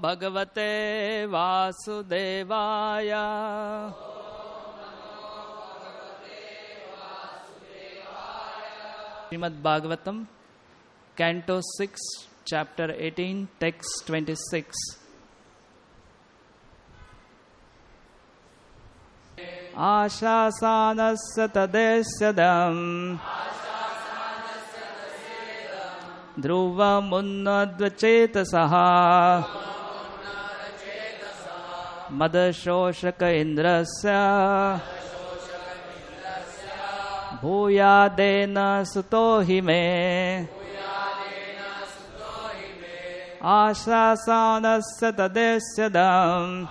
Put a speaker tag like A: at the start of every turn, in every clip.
A: भगवते वासुदेवाय। Srimad Bhagavatam, Canto 6, Chapter 18, Text 26. Ashasanasya tadesyadam Dhruvamunnadvachetasaha Madashoshaka indrasya Bhuyadena sutohi me Ashasanasya tadesyadam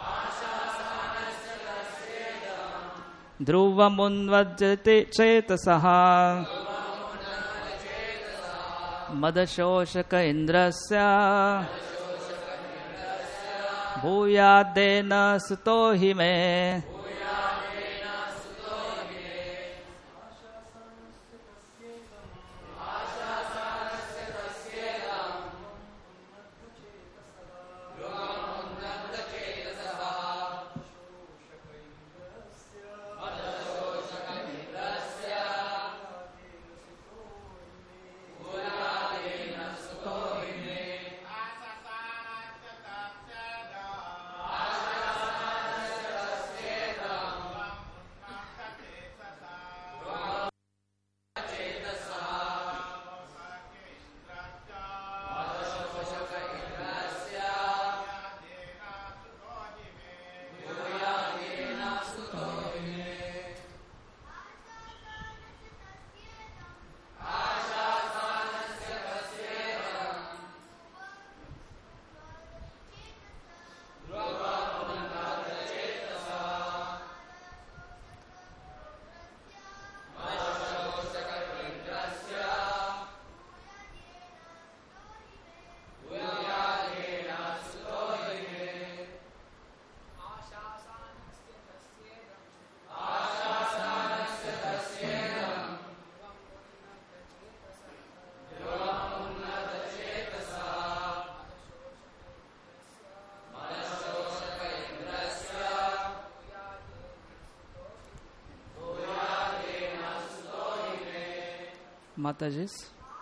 A: Dhruvamunnadvachetasaha Madashoshaka indrasya Bhuyadena sutohi me Matajis.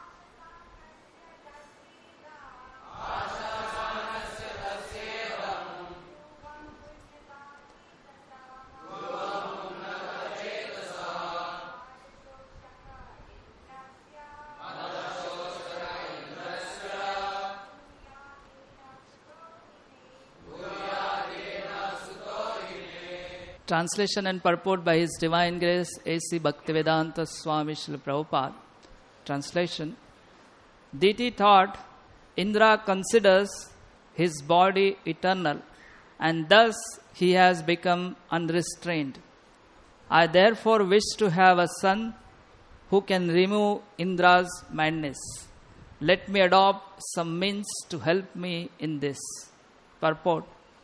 A: Translation and purport by His Divine Grace A.C. Bhaktivedanta Swami Srila Prabhupada. Translation. Deity thought Indra considers his body eternal and thus he has become unrestrained. I therefore wish to have a son who can remove Indra's madness. Let me adopt some means to help me in this. Purport.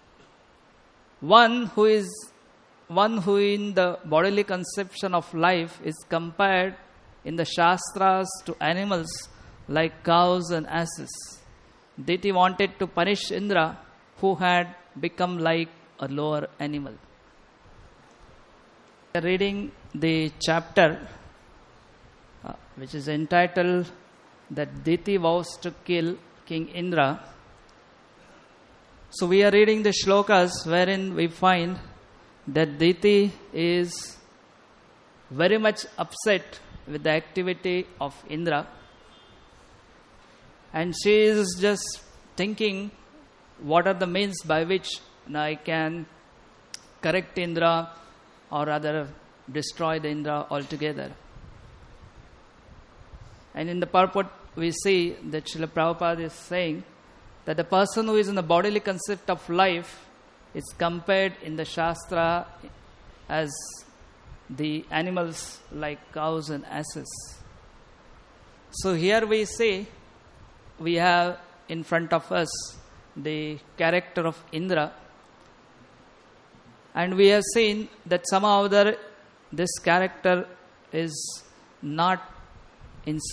A: One who in the bodily conception of life is compared in the Shastras to animals like cows and asses. Deity wanted to punish Indra, who had become like a lower animal. We are reading the chapter which is entitled that Deity vows to kill King Indra. So we are reading the shlokas wherein we find that Deity is very much upset with the activity of Indra, and she is just thinking what are the means by which I can correct Indra or rather destroy the Indra altogether. And in the purport we see that Srila Prabhupada is saying that the person who is in the bodily concept of life is compared in the Shastra as the animals like cows and asses. So here we see, we have in front of us the character of Indra, and we have seen that somehow or other this character is not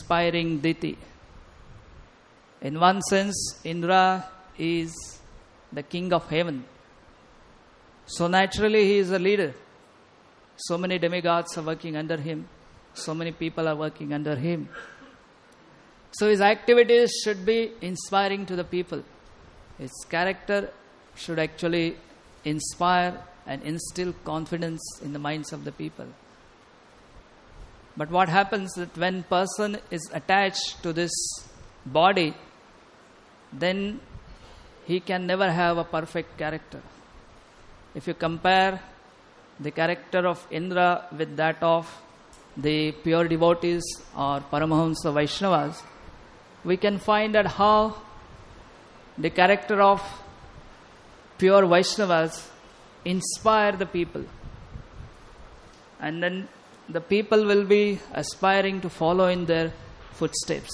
A: inspiring Deity. In one sense, Indra is the king of heaven. So naturally he is a leader. So many demigods are working under him. So many people are working under him. So his activities should be inspiring to the people. His character should actually inspire and instill confidence in the minds of the people. But what happens that when person is attached to this body, then he can never have a perfect character. If you compare the character of Indra with that of the pure devotees or Paramahamsa Vaishnavas, we can find that how the character of pure Vaishnavas inspire the people. And then the people will be aspiring to follow in their footsteps.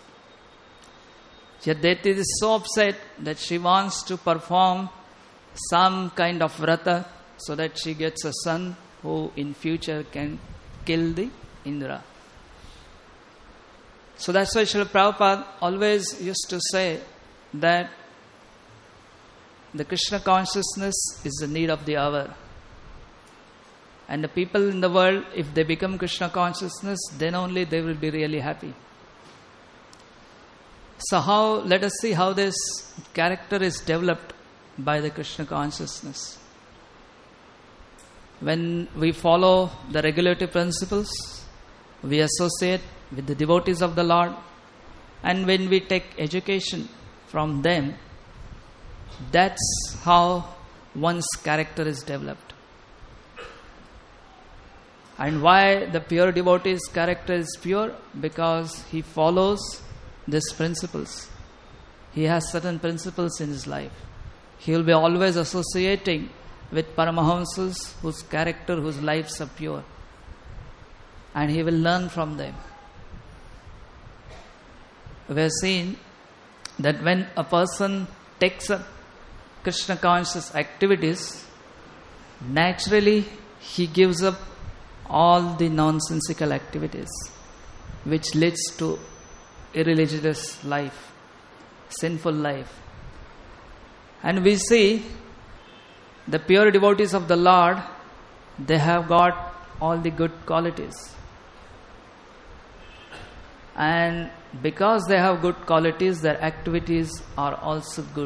A: Yet Deti is so upset that she wants to perform some kind of vrata so that she gets a son who in future can kill the Indra. So that's why Srila Prabhupada always used to say that the Krishna consciousness is the need of the hour. And the people in the world, if they become Krishna consciousness, then only they will be really happy. So let us see how this character is developed by the Krishna consciousness. When we follow the regulative principles, we associate with the devotees of the Lord, and when we take education from them, that's how one's character is developed. And why the pure devotee's character is pure? Because he follows these principles. He has certain principles in his life. He will be always associating with Paramahamsas whose character, whose lives are pure. And he will learn from them. We have seen that when a person takes up Krishna conscious activities, naturally he gives up all the nonsensical activities which leads to irreligious life, sinful life. And we see the pure devotees of the Lord, they have got all the good qualities. And because they have good qualities, their activities are also good.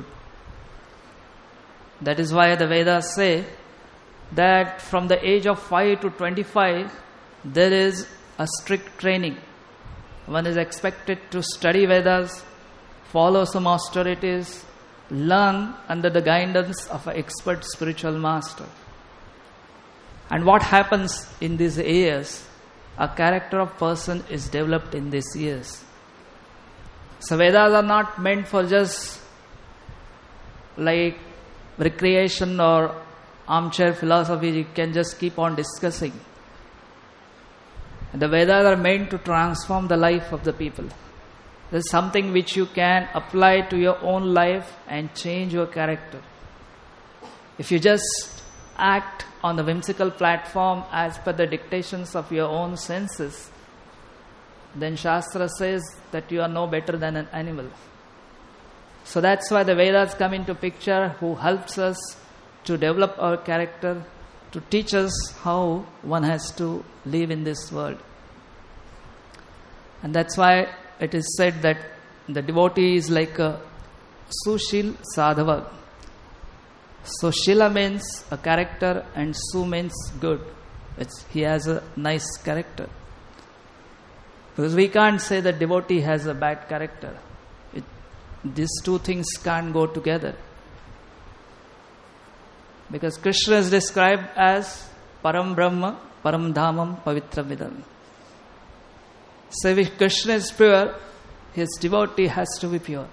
A: That is why the Vedas say that from the age of 5 to 25, there is a strict training. One is expected to study Vedas, follow some austerities, learn under the guidance of an expert spiritual master. And what happens in these years? A character of person is developed in these years. So Vedas are not meant for just like recreation or armchair philosophy. You can just keep on discussing. The Vedas are meant to transform the life of the people. This is something which you can apply to your own life and change your character. If you just act on the whimsical platform as per the dictations of your own senses, then Shastra says that you are no better than an animal. So that's why the Vedas come into picture, who helps us to develop our character, to teach us how one has to live in this world. And that's why it is said that the devotee is like a Sushil Sadhava. So Shila means a character and Su means good. He has a nice character. Because we can't say that devotee has a bad character. These two things can't go together. Because Krishna is described as Param Brahma, Param Dhamam, Pavitra Vidam. So if Krishna is pure, his devotee has to be pure.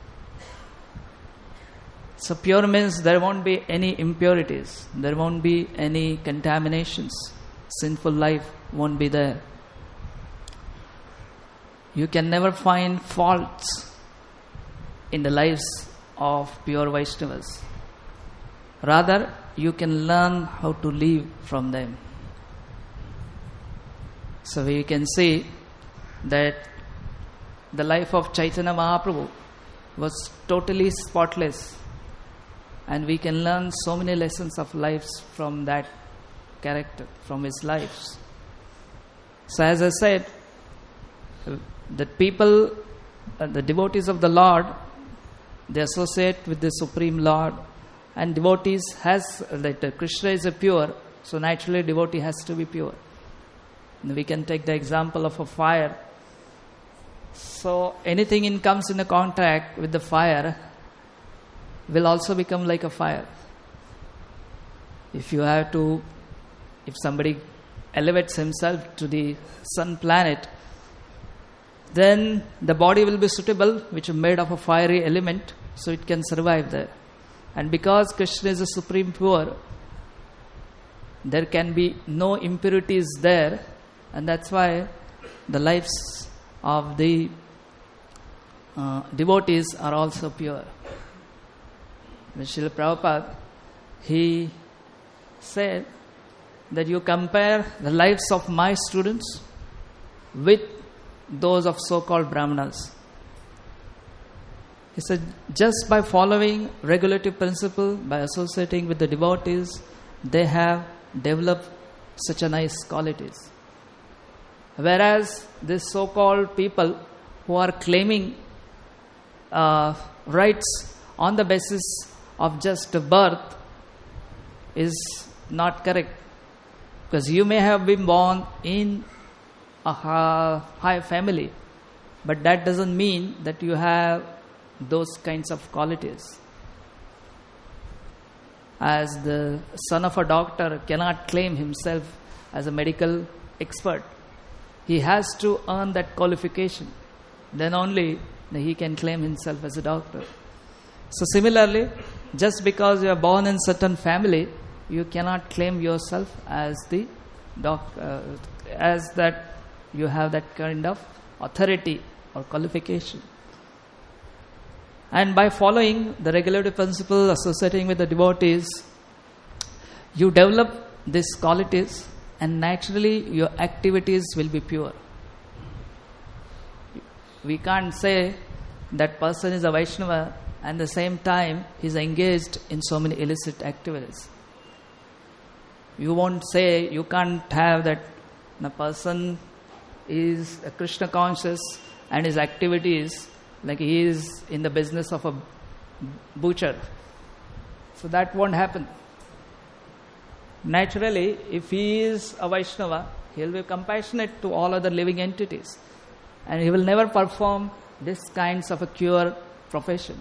A: So pure means there won't be any impurities, there won't be any contaminations, sinful life won't be there. You can never find faults in the lives of pure Vaishnavas. Rather, you can learn how to live from them. So we can see that the life of Chaitanya Mahaprabhu was totally spotless. And we can learn so many lessons of lives from that character, from his lives. So as I said, the people, the devotees of the Lord, they associate with the Supreme Lord. And devotees Krishna is a pure, so naturally devotee has to be pure. And we can take the example of a fire. So anything comes in contact with the fire will also become like a fire. If somebody elevates himself to the sun planet, then the body will be suitable, which is made of a fiery element, so it can survive there. And because Krishna is a supreme pure, there can be no impurities there, and that's why the lives of the devotees are also pure. Srila Prabhupada, he said that you compare the lives of my students with those of so-called Brahmanas. He said, just by following regulative principle, by associating with the devotees, they have developed such a nice qualities. Whereas these so-called people who are claiming rights on the basis of just birth is not correct. Because you may have been born in a high family, but that doesn't mean that you have those kinds of qualities. As the son of a doctor cannot claim himself as a medical expert, he has to earn that qualification. Then only he can claim himself as a doctor. So similarly, just because you are born in certain family, you cannot claim yourself as the doctor, as that you have that kind of authority or qualification. And by following the regulative principle, associating with the devotees, you develop these qualities, and naturally your activities will be pure. We can't say that person is a Vaishnava and at the same time he is engaged in so many illicit activities. You won't say, you can't have that the person is a Krishna conscious and his activities like he is in the business of a butcher. So that won't happen. Naturally, if he is a Vaishnava, he will be compassionate to all other living entities. And he will never perform this kinds of a pure profession.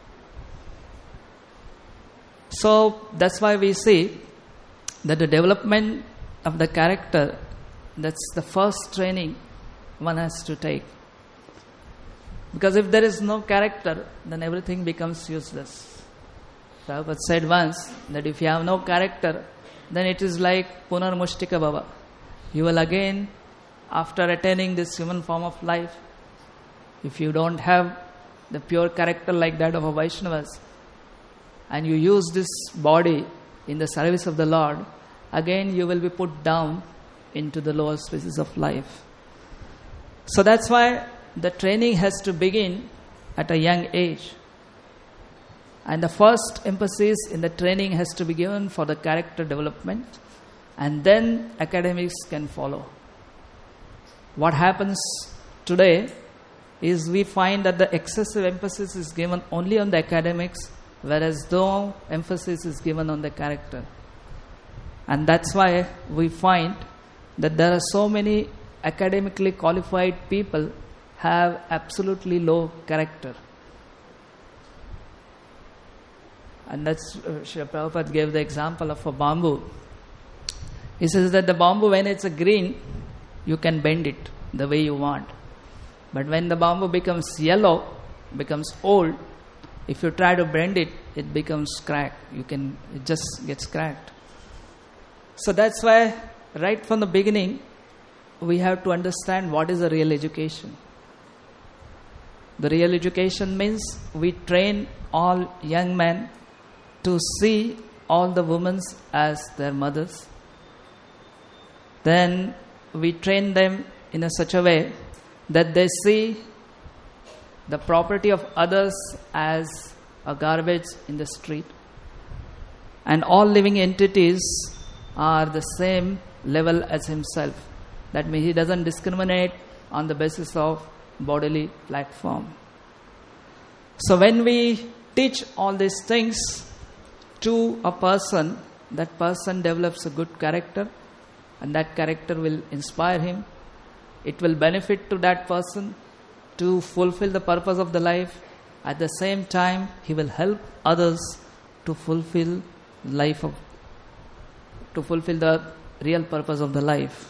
A: So that's why we see that the development of the character, that's the first training one has to take. Because if there is no character, then everything becomes useless. Prabhupada said once that if you have no character, then it is like Punarmushtika Bhava. You will again, after attaining this human form of life, if you don't have the pure character like that of a Vaishnavas, and you use this body in the service of the Lord, again you will be put down into the lower species of life. So that's why the training has to begin at a young age. And the first emphasis in the training has to be given for the character development, and then academics can follow. What happens today is we find that the excessive emphasis is given only on the academics, whereas no emphasis is given on the character. And that's why we find that there are so many academically qualified people have absolutely low character. And that's Srila Prabhupada gave the example of a bamboo. He says that the bamboo, when it's a green, you can bend it the way you want. But when the bamboo becomes yellow, becomes old, if you try to bend it, it becomes cracked. It just gets cracked. So that's why right from the beginning, we have to understand what is a real education. The real education means we train all young men to see all the women as their mothers. Then we train them in such a way that they see the property of others as a garbage in the street. and all living entities are the same level as himself. That means he doesn't discriminate on the basis of bodily platform. So when we teach all these things to a person, that person develops a good character, and that character will inspire him. It will benefit to that person to fulfill the purpose of the life. At the same time, he will help others to fulfill the real purpose of the life.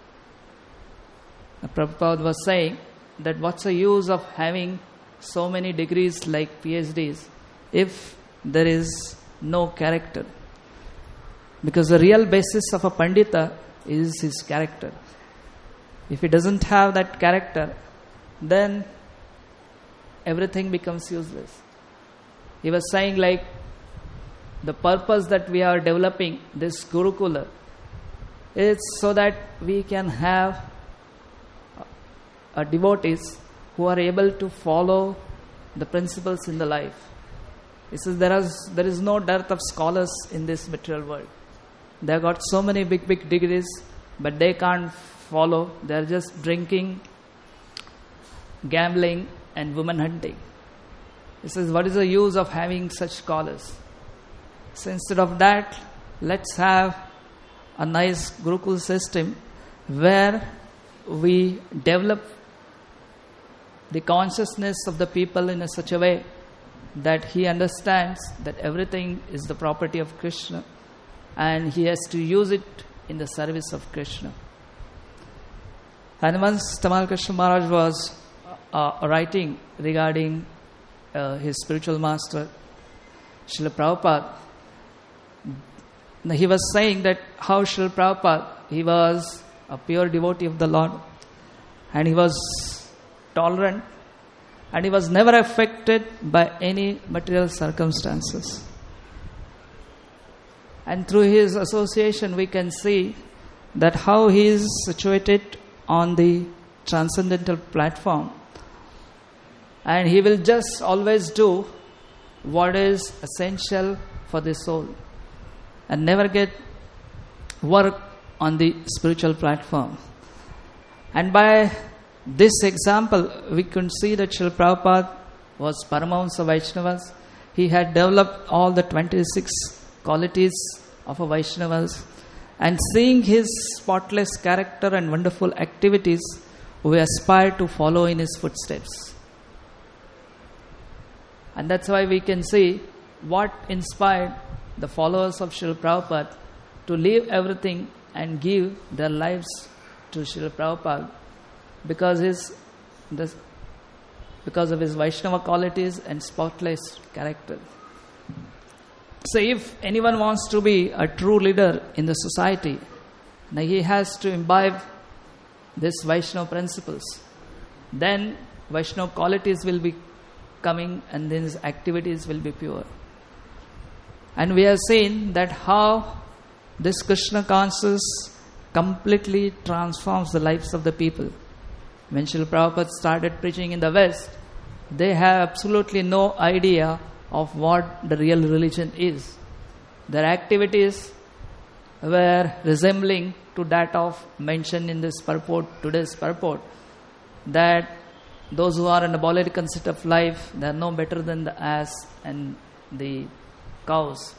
A: Prabhupada was saying that what's the use of having so many degrees like PhDs if there is no character? Because the real basis of a Pandita is his character. If he doesn't have that character, then everything becomes useless. He was saying like the purpose that we are developing this Gurukula is so that we can have devotees who are able to follow the principles in the life. He says there is no dearth of scholars in this material world. They have got so many big degrees, but they can't follow. They are just drinking, gambling, and woman hunting. He says, what is the use of having such scholars? So instead of that, let's have a nice Gurukul system where we develop the consciousness of the people in such a way that he understands that everything is the property of Krishna and he has to use it in the service of Krishna. And once Tamal Krishna Maharaj was writing regarding his spiritual master, Srila Prabhupada, he was saying that how Srila Prabhupada, he was a pure devotee of the Lord and he was tolerant and he was never affected by any material circumstances. And through his association we can see that how he is situated on the transcendental platform, and he will just always do what is essential for the soul and never get work on the spiritual platform. And by this example we can see that Srila Prabhupada was Paramahamsa Vaishnavas. He had developed all the 26 qualities of a Vaishnavas, and seeing his spotless character and wonderful activities, we aspire to follow in his footsteps. And that's why we can see what inspired the followers of Srila Prabhupada to leave everything and give their lives to Srila Prabhupada because of his Vaishnava qualities and spotless character. So if anyone wants to be a true leader in the society, now he has to imbibe these Vaishnava principles. Then Vaishnava qualities will be coming and then his activities will be pure. And we have seen that how this Krishna consciousness completely transforms the lives of the people. When Srila Prabhupada started preaching in the West, they have absolutely no idea of what the real religion is. Their activities were resembling to that of mentioned in this purport, today's purport, that those who are in a bodily concept of life, they are no better than the ass and the cows.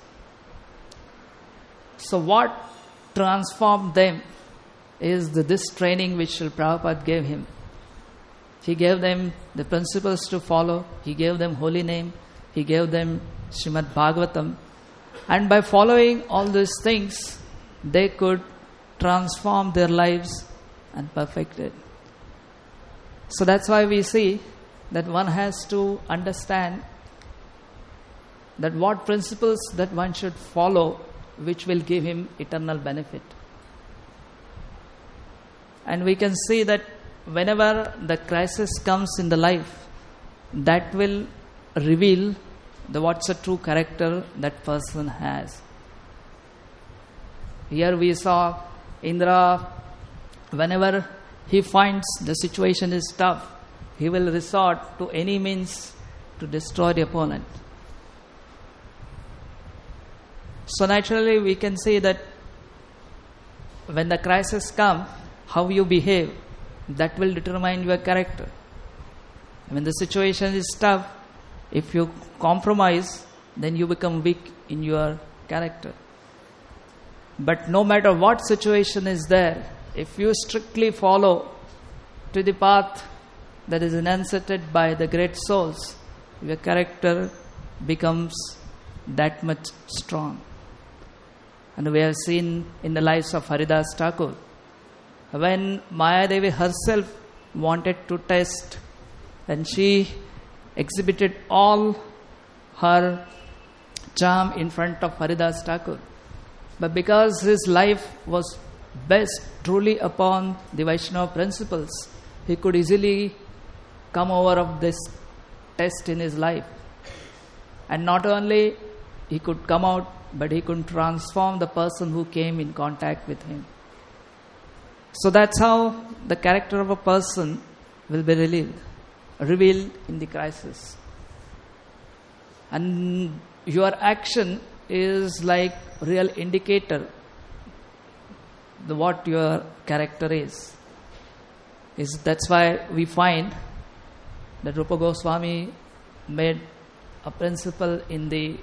A: So what transformed them is this training which Srila Prabhupada gave him. He gave them the principles to follow. He gave them holy name. He gave them Srimad Bhagavatam. And by following all these things, they could transform their lives and perfect it. So that's why we see that one has to understand that what principles that one should follow which will give him eternal benefit. And we can see that whenever the crisis comes in the life, that will reveal what's the true character that person has. Here we saw Indra, whenever he finds the situation is tough, he will resort to any means to destroy the opponent. So naturally we can see that when the crisis comes, how you behave, that will determine your character. When the situation is tough, if you compromise, then you become weak in your character. But no matter what situation is there, if you strictly follow to the path that is enunciated by the great souls, your character becomes that much strong. And we have seen in the lives of Haridas Thakur, when Maya Devi herself wanted to test, and she exhibited all her charm in front of Haridas Thakur. But because his life was based truly upon the Vaishnava principles, he could easily come over of this test in his life. And not only he could come out, but he could transform the person who came in contact with him. So that's how the character of a person will be revealed in the crisis. And your action is like real indicator what your character is. That's why we find that Rupa Goswami made a principle in the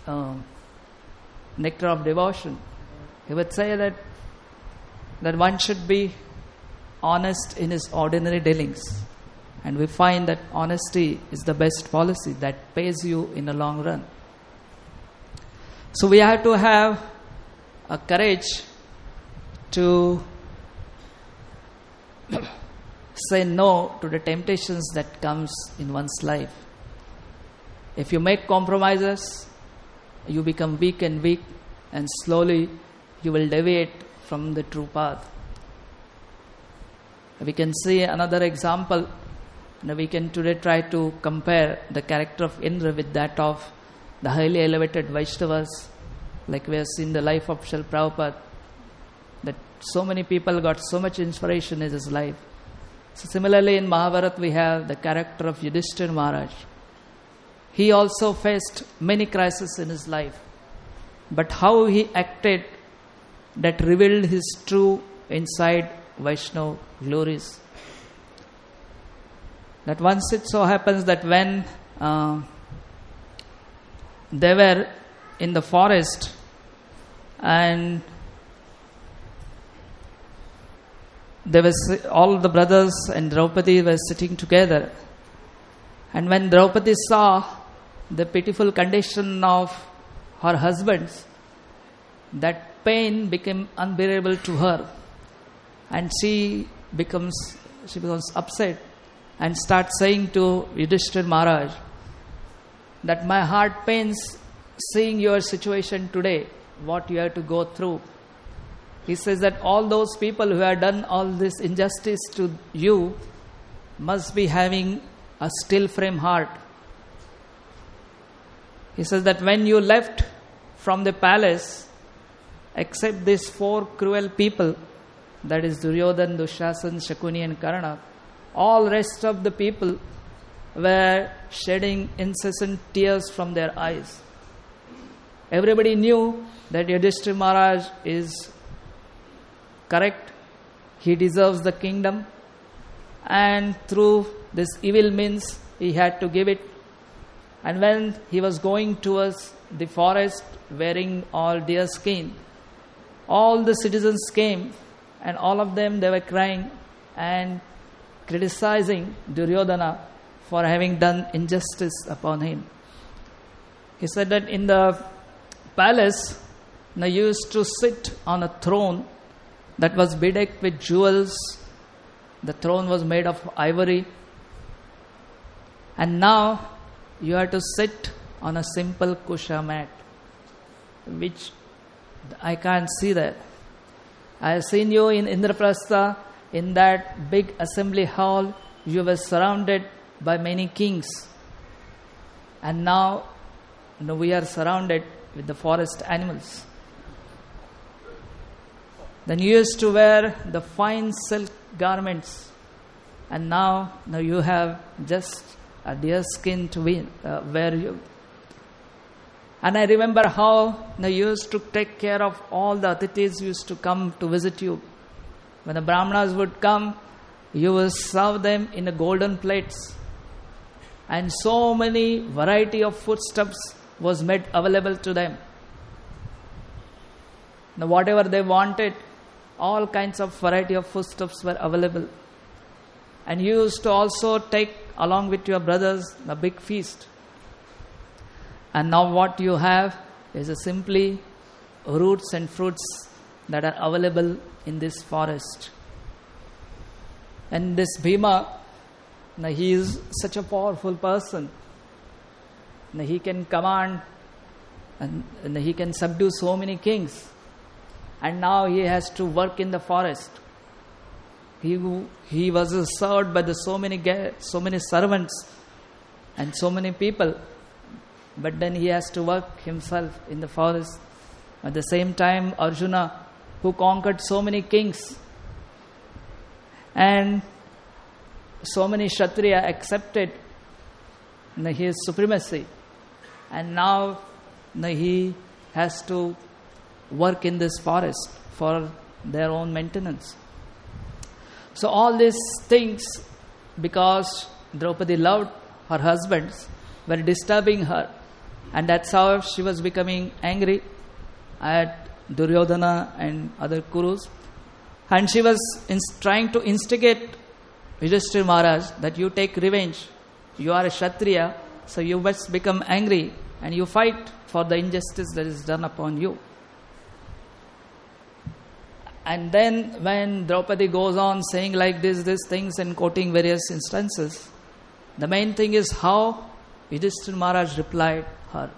A: Nectar of Devotion. He would say that one should be honest in his ordinary dealings. And we find that honesty is the best policy that pays you in the long run. So we have to have a courage to say no to the temptations that comes in one's life. If you make compromises, you become weak, and slowly you will deviate from the true path. We can see another example, and we can today try to compare the character of Indra with that of the highly elevated Vaishnavas, like we have seen the life of Srila Prabhupada, that so many people got so much inspiration in his life. So similarly in Mahabharata we have the character of Yudhishthira Maharaj. He also faced many crises in his life, but how he acted, that revealed his true inside Vaishnava glories. That once it so happens that when they were in the forest and there was all the brothers and Draupadi were sitting together, and when Draupadi saw the pitiful condition of her husbands, that pain became unbearable to her, and she becomes upset and starts saying to Yudhishthira Maharaj that my heart pains seeing your situation today, what you have to go through. He says that all those people who have done all this injustice to you must be having a still frame heart. He says that when you left from the palace, except these 4 cruel people, that is Duryodhana, Dushasana, Shakuni and Karna, all rest of the people were shedding incessant tears from their eyes. Everybody knew that Yudhishthira Maharaj is correct, he deserves the kingdom, and through this evil means he had to give it. And when he was going towards the forest wearing all deer skin, all the citizens came, and all of them, they were crying and criticizing Duryodhana for having done injustice upon him. He said that in the palace, they used to sit on a throne that was bedecked with jewels. The throne was made of ivory. And now you have to sit on a simple kusha mat, which I can't see that. I have seen you in Indraprastha, in that big assembly hall, you were surrounded by many kings. And now we are surrounded with the forest animals. Then you used to wear the fine silk garments, and now you have just a deer skin to wear you. And I remember how you used to take care of all the atithis who used to come to visit you. When the Brahmanas would come, you will serve them in the golden plates. And so many variety of foodstuffs was made available to them. Now whatever they wanted, all kinds of variety of foodstuffs were available. And you used to also take along with your brothers a big feast. And now what you have is simply roots and fruits that are available in this forest. And this Bhima, now he is such a powerful person. Now he can command and he can subdue so many kings. And now he has to work in the forest. He was served by so many servants and so many people. But then he has to work himself in the forest. At the same time, Arjuna, who conquered so many kings, and so many Kshatriya accepted his supremacy. And now he has to work in this forest for their own maintenance. So all these things, because Draupadi loved her husbands, were disturbing her. And that's how she was becoming angry at Duryodhana and other Kurus. And she was trying to instigate Yudhishthira Maharaj that you take revenge. You are a Kshatriya, so you must become angry and you fight for the injustice that is done upon you. And then when Draupadi goes on saying like these things and quoting various instances, the main thing is how Yudhishthira Maharaj replied her.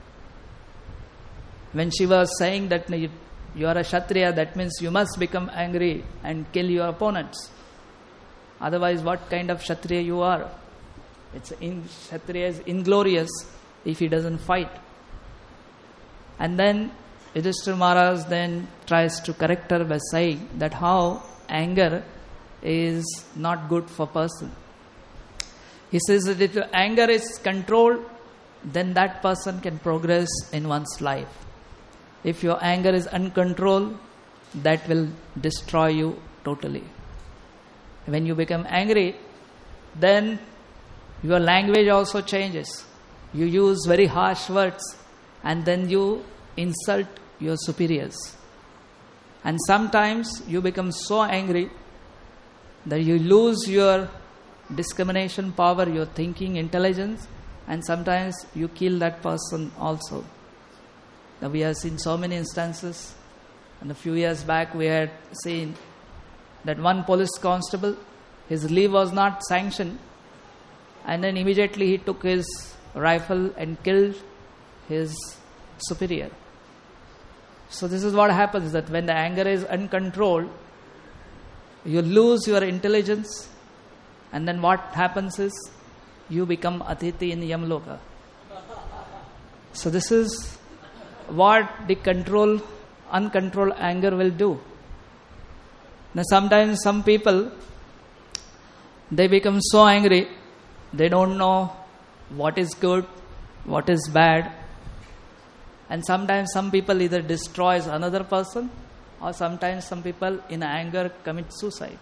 A: When she was saying that you are a Kshatriya, that means you must become angry and kill your opponents. Otherwise, what kind of Kshatriya you are? Kshatriya is inglorious if he doesn't fight. And then Yudhishthira Maharaj then tries to correct her by saying that how anger is not good for person. He says that if anger is controlled, then that person can progress in one's life. If your anger is uncontrolled, that will destroy you totally. When you become angry, then your language also changes. You use very harsh words and then you insult your superiors. And sometimes you become so angry that you lose your discrimination power, your thinking intelligence, and sometimes you kill that person also. Now we have seen so many instances, and a few years back we had seen that one police constable, his leave was not sanctioned, and then immediately he took his rifle and killed his superior. So this is what happens, that when the anger is uncontrolled, you lose your intelligence, and then what happens is you become Atithi in Yamloka. So this is what the uncontrolled anger will do. Now sometimes some people, they become so angry, they don't know what is good, what is bad. And sometimes some people either destroys another person, or sometimes some people in anger commit suicide.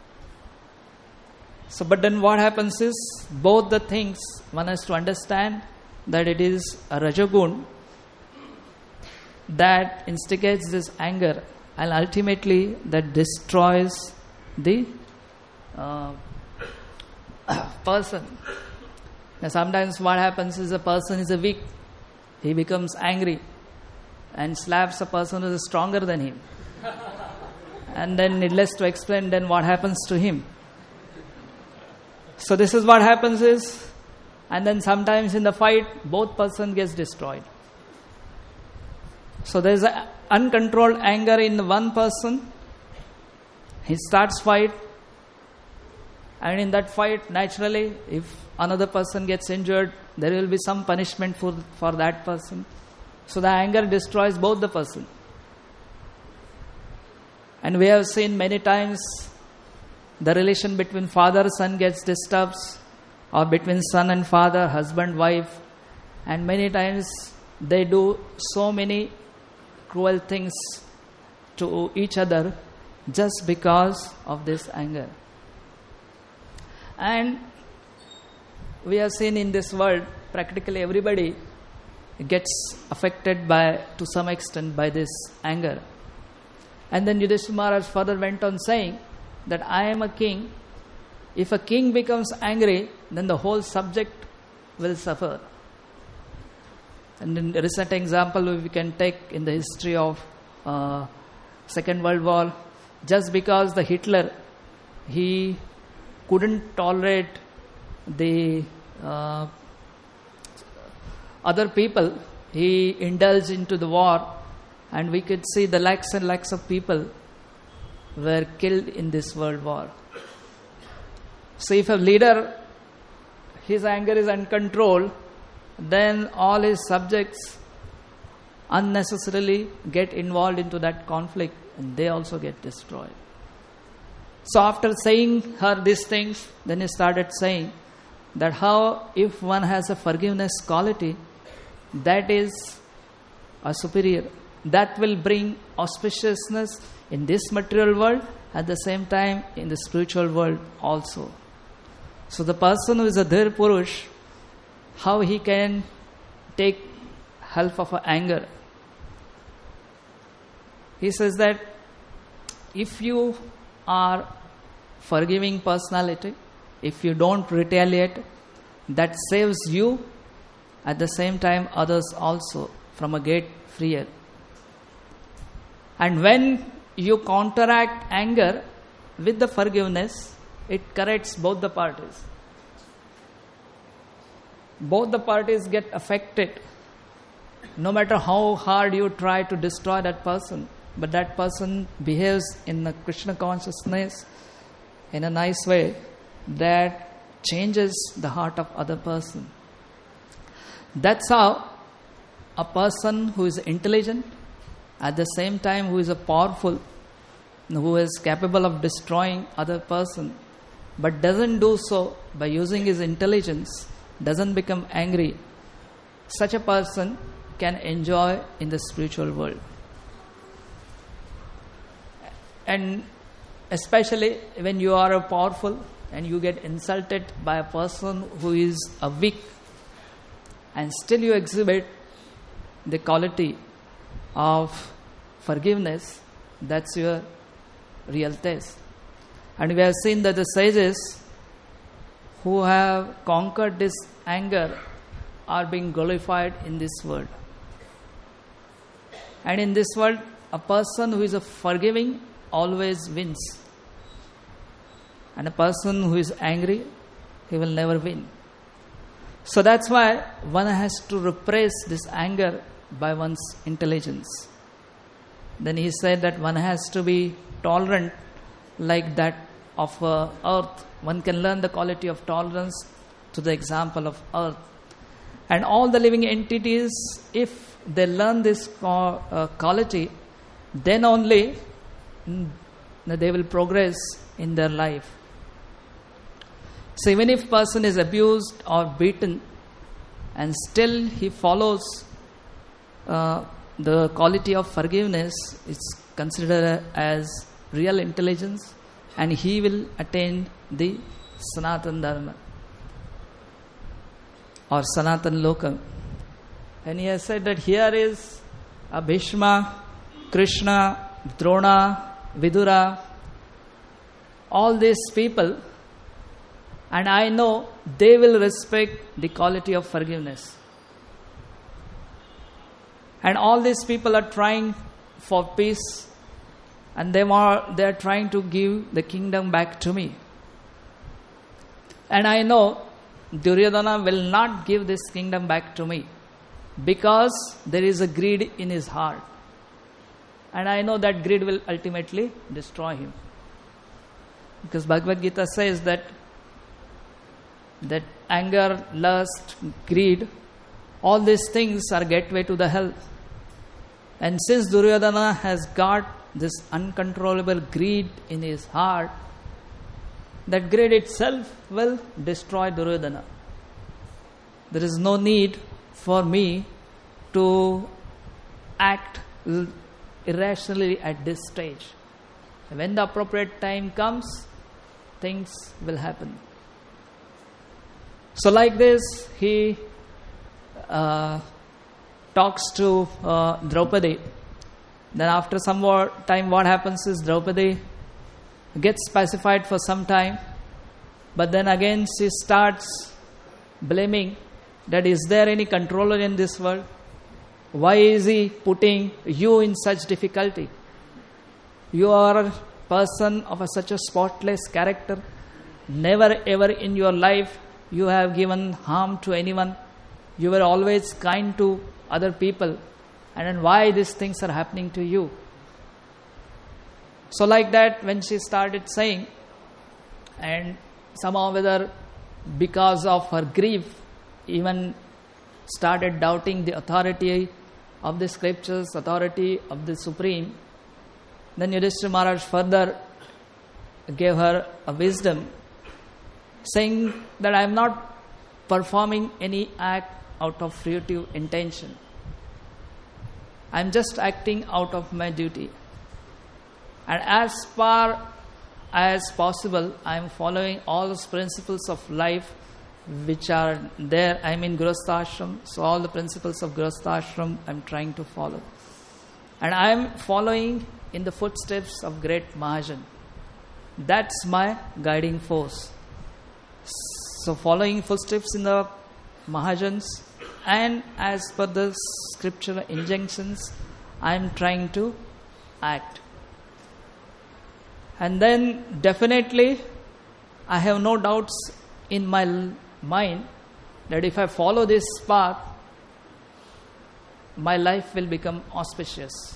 A: So, but then what happens is, both the things, one has to understand that it is a Rajagun that instigates this anger, and ultimately that destroys the person. Now sometimes what happens is, a person is weak, he becomes angry and slaps a person who is stronger than him. And then needless to explain, then what happens to him. So this is what happens is, and then sometimes in the fight, both person gets destroyed. So there is an uncontrolled anger in one person. He starts fight, and in that fight, naturally, if another person gets injured, there will be some punishment for that person. So the anger destroys both the person. And we have seen many times the relation between father-son gets disturbed, or between son and father, husband-wife. And many times they do so many cruel things to each other just because of this anger. And we have seen in this world, practically everybody gets affected to some extent by this anger. And then Yudhishthira Maharaj further went on saying that I am a king. If a king becomes angry, then the whole subject will suffer. And in a recent example we can take in the history of Second World War, just because the Hitler, he couldn't tolerate the other people, he indulged into the war, and we could see the lakhs and lakhs of people were killed in this world war. So if a leader, his anger is uncontrolled, then all his subjects unnecessarily get involved into that conflict and they also get destroyed. So after saying her these things, then he started saying that how if one has a forgiveness quality, that is a superior, that will bring auspiciousness in this material world, at the same time in the spiritual world also. So the person who is a Dhir Purush, how he can take help of anger. He says that if you are forgiving personality, if you don't retaliate, that saves you, at the same time others also, from a great fear. And when you counteract anger with the forgiveness, it corrects both the parties. Both the parties get affected. No matter how hard you try to destroy that person, but that person behaves in a Krishna consciousness in a nice way that changes the heart of other person. That's how a person who is intelligent, at the same time who is a powerful, who is capable of destroying other person, but doesn't do so by using his intelligence, doesn't become angry, such a person can enjoy in the spiritual world. And especially when you are a powerful and you get insulted by a person who is a weak, and still you exhibit the quality of forgiveness, that's your real test. And we have seen that the sages who have conquered this anger are being glorified in this world. And in this world, a person who is a forgiving always wins. And a person who is angry, he will never win. So that's why one has to repress this anger by one's intelligence. Then he said that one has to be tolerant like that of earth. One can learn the quality of tolerance to the example of earth. And all the living entities, if they learn this quality, then only they will progress in their life. So even if person is abused or beaten, and still he follows the quality of forgiveness, it's considered as real intelligence, and he will attain the Sanatan Dharma or Sanatan Lokam. And he has said that here is a Bhishma, Krishna, Drona, Vidura, all these people, and I know they will respect the quality of forgiveness. And all these people are trying for peace, and they are trying to give the kingdom back to me. And I know Duryodhana will not give this kingdom back to me, because there is a greed in his heart. And I know that greed will ultimately destroy him. Because Bhagavad Gita says that anger, lust, greed, all these things are gateway to the hell. And since Duryodhana has got this uncontrollable greed in his heart, that greed itself will destroy Duryodhana. There is no need for me to act irrationally at this stage. When the appropriate time comes, things will happen. So like this, he talks to Draupadi. Then after some more time, what happens is Draupadi gets pacified for some time, but then again she starts blaming that is there any controller in this world? Why is he putting you in such difficulty? You are a person of such a spotless character. Never ever in your life you have given harm to anyone. You were always kind to other people. And then why these things are happening to you? So like that, when she started saying, and somehow whether because of her grief, even started doubting the authority of the scriptures, authority of the Supreme, then Yudhishthira Maharaj further gave her a wisdom, saying that I am not performing any act out of fruitive intention. I am just acting out of my duty. And as far as possible, I am following all those principles of life which are there. I am in Grihastha Ashram, so all the principles of Grihastha Ashram I am trying to follow. And I am following in the footsteps of great Mahajan. That's my guiding force. So following footsteps in the Mahajans, and as per the scriptural injunctions, I am trying to act. And then definitely I have no doubts in my mind that if I follow this path, my life will become auspicious.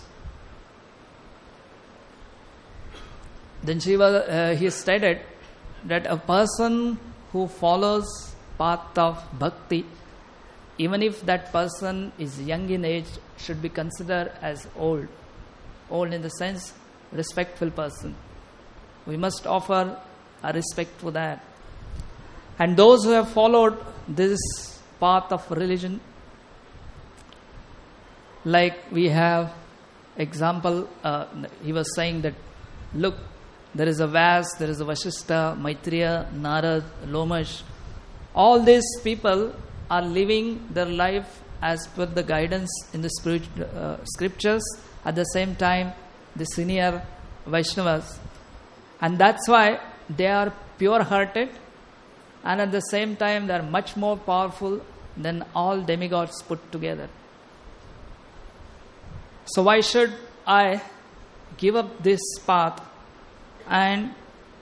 A: Then he stated that a person who follows path of bhakti, even if that person is young in age, should be considered as old. Old in the sense, respectful person. We must offer a respect to that. And those who have followed this path of religion, like we have example, he was saying that, look, there is a Vyas, there is a Vashishta, Maitreya, Narad, Lomash. All these people are living their life as per the guidance in the scriptures, at the same time the senior Vaishnavas. And that's why they are pure-hearted, and at the same time they are much more powerful than all demigods put together. So why should I give up this path and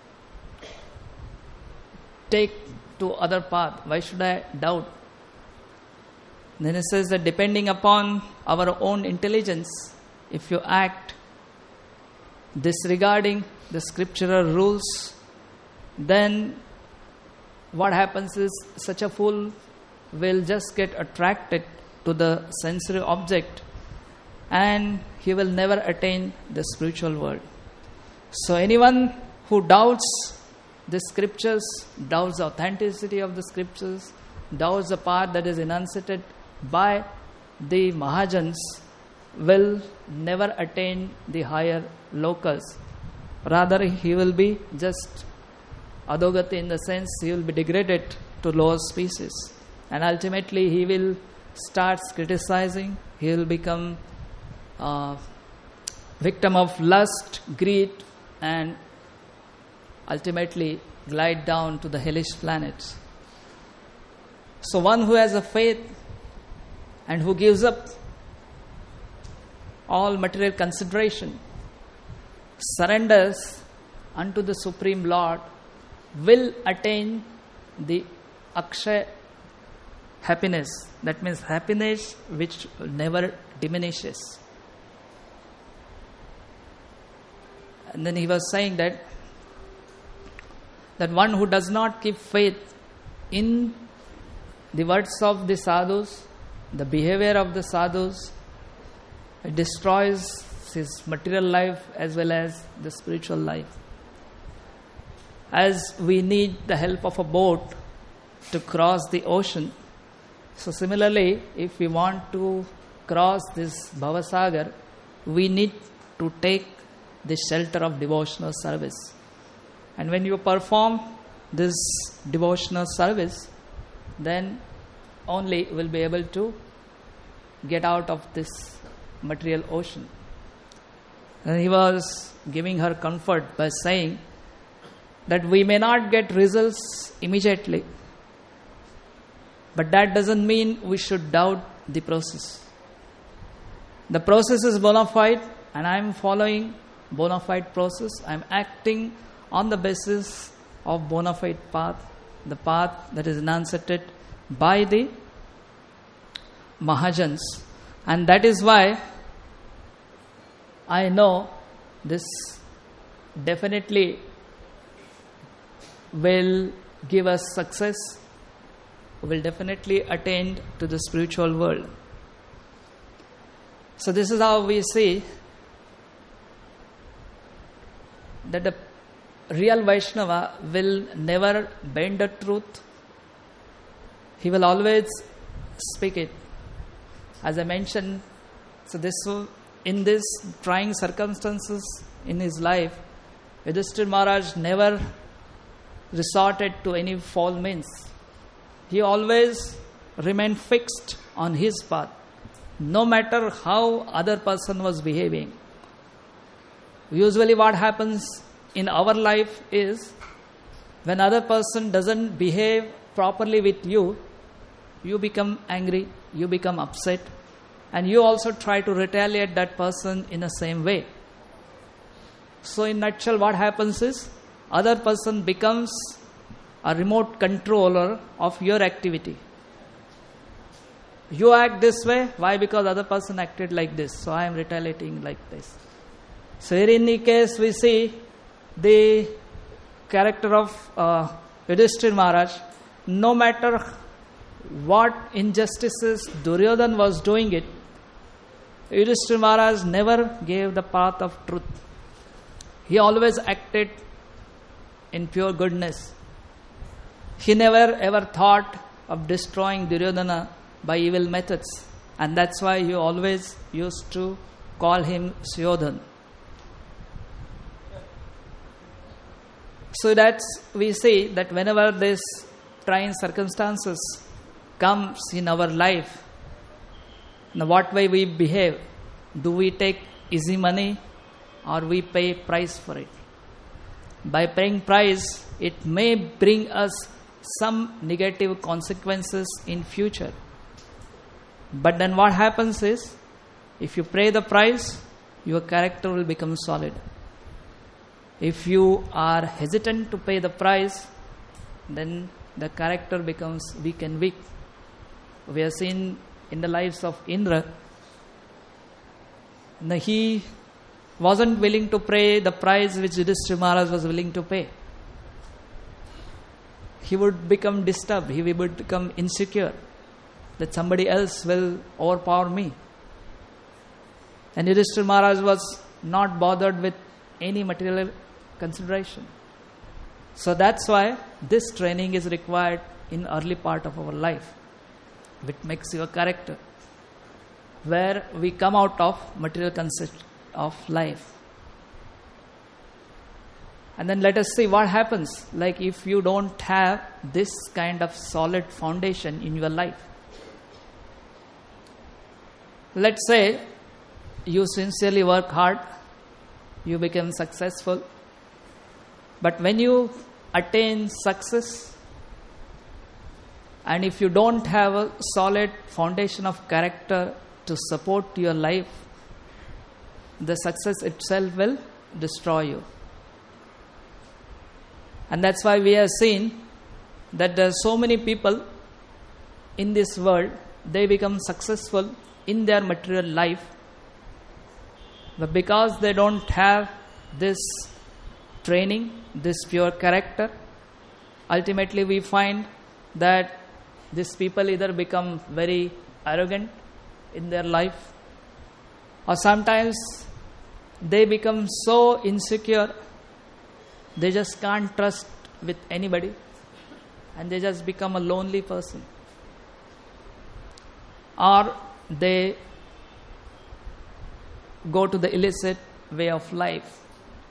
A: take to other path? Why should I doubt? Then it says that depending upon our own intelligence, if you act disregarding the scriptural rules, then what happens is such a fool will just get attracted to the sensory object and he will never attain the spiritual world. So anyone who doubts the scriptures, doubts the authenticity of the scriptures, doubts the path that is enunciated by the Mahajans, will never attain the higher lokas. Rather, he will be just adogati, in the sense he will be degraded to lower species. And ultimately he will start criticizing, he will become victim of lust, greed, and ultimately glide down to the hellish planets. So one who has a faith and who gives up all material consideration, surrenders unto the Supreme Lord, will attain the Akshay happiness. That means happiness which never diminishes. And then he was saying that one who does not keep faith in the words of the sadhus, the behavior of the sadhus, it destroys his material life as well as the spiritual life. As we need the help of a boat to cross the ocean, so similarly, if we want to cross this Bhavasagar, we need to take the shelter of devotional service. And when you perform this devotional service, then only will be able to get out of this material ocean. And he was giving her comfort by saying that we may not get results immediately, but that doesn't mean we should doubt the process. The process is bona fide, and I am following bona fide process. I am acting on the basis of bona fide path, the path that is enunciated by the Mahajans. And that is why I know this definitely will give us success, will definitely attain to the spiritual world. So this is how we see that the real Vaishnava will never bend the truth. He will always speak it. As I mentioned, so in this trying circumstances in his life, Yudhishthira Maharaj never resorted to any foul means. He always remained fixed on his path, no matter how other person was behaving. Usually what happens in our life is, when other person doesn't behave properly with you, you become angry, you become upset, and you also try to retaliate that person in the same way. So in nutshell, what happens is, other person becomes a remote controller of your activity. You act this way, why? Because other person acted like this, so I am retaliating like this. So here in the case we see the character of Yudhishthira Maharaj. No matter what injustices Duryodhana was doing it, Yudhishthira Maharaj never gave the path of truth. He always acted in pure goodness. He never ever thought of destroying Duryodhana by evil methods, and that's why he always used to call him Suyodhana. So that's, we see that whenever this trying circumstances comes in our life, in what way we behave, do we take easy money or we pay price for it? By paying price, it may bring us some negative consequences in future. But then what happens is, if you pay the price, your character will become solid. If you are hesitant to pay the price, then the character becomes weak and weak. We have seen in the lives of Indra, he wasn't willing to pay the price which Yudhishthira Maharaj was willing to pay. He would become disturbed, he would become insecure, that somebody else will overpower me. And Yudhishthira Maharaj was not bothered with any material consideration. So that's why this training is required in early part of our life, which makes your character, where we come out of material concept of life. And then let us see what happens, like if you don't have this kind of solid foundation in your life. Let's say you sincerely work hard, you become successful, but when you attain success, and if you don't have a solid foundation of character to support your life, the success itself will destroy you. And that's why we have seen that there are so many people in this world, they become successful in their material life, but because they don't have this training, this pure character, ultimately we find that these people either become very arrogant in their life, or sometimes they become so insecure, they just can't trust with anybody, and they just become a lonely person. Or they go to the illicit way of life.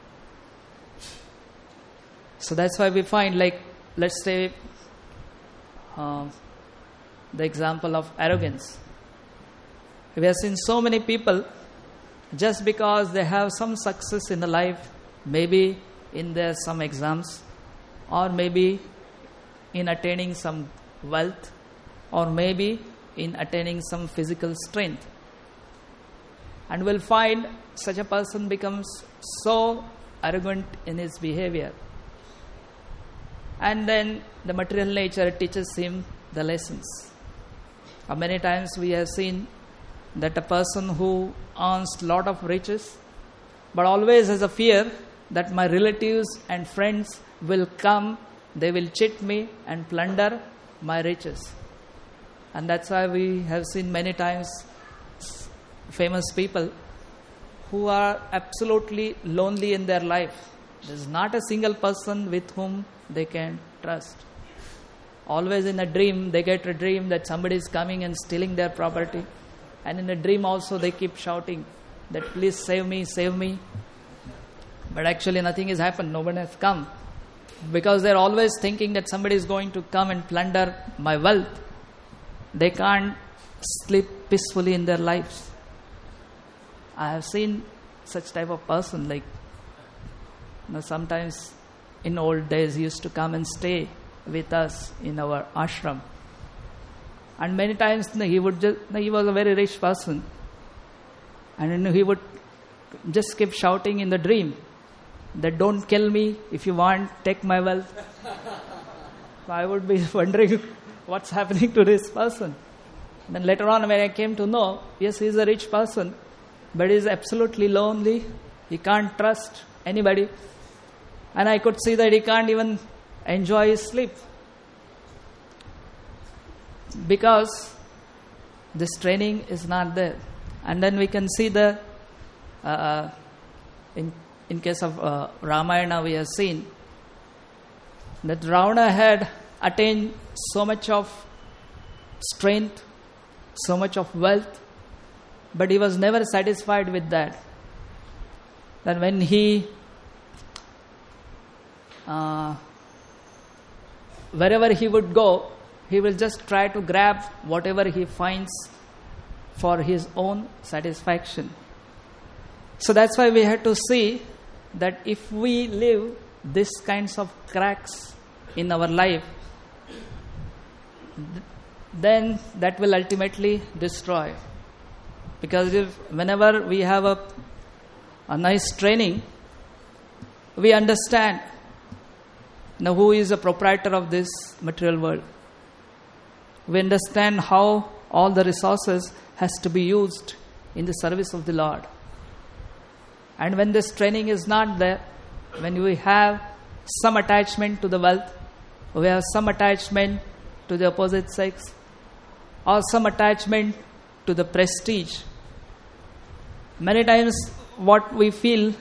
A: So that's why we find, like, let's say, the example of arrogance. We have seen so many people, just because they have some success in the life, maybe in their some exams, or maybe in attaining some wealth, or maybe in attaining some physical strength. And we'll find such a person becomes so arrogant in his behavior. And then the material nature teaches him the lessons. Many times we have seen that a person who earns lot of riches, but always has a fear that my relatives and friends will come, they will cheat me and plunder my riches. And that's why we have seen many times famous people who are absolutely lonely in their life. There's not a single person with whom they can trust. Always in a dream, they get a dream that somebody is coming and stealing their property. And in a dream also they keep shouting that please save me, save me. But actually nothing has happened, no one has come. Because they're always thinking that somebody is going to come and plunder my wealth. They can't sleep peacefully in their lives. I have seen such type of person, like, sometimes in old days he used to come and stay with us in our ashram. And many times he would he was a very rich person. And he would just keep shouting in the dream that don't kill me, if you want, take my wealth. So I would be wondering what's happening to this person. Then later on when I came to know, yes, he's a rich person, but he's absolutely lonely. He can't trust anybody. And I could see that he can't even enjoy his sleep. Because this training is not there. And then we can see the, in case of Ramayana, we have seen that Ravana had attained so much of strength, so much of wealth, but he was never satisfied with that. Then when he, wherever he would go, he will just try to grab whatever he finds for his own satisfaction. So that's why we have to see that if we leave these kinds of cracks in our life, then that will ultimately destroy. Because whenever we have a nice training, we understand now who is the proprietor of this material world. We understand how all the resources has to be used in the service of the Lord. And when this training is not there, when we have some attachment to the wealth, we have some attachment to the opposite sex, or some attachment to the prestige, many times what we feel,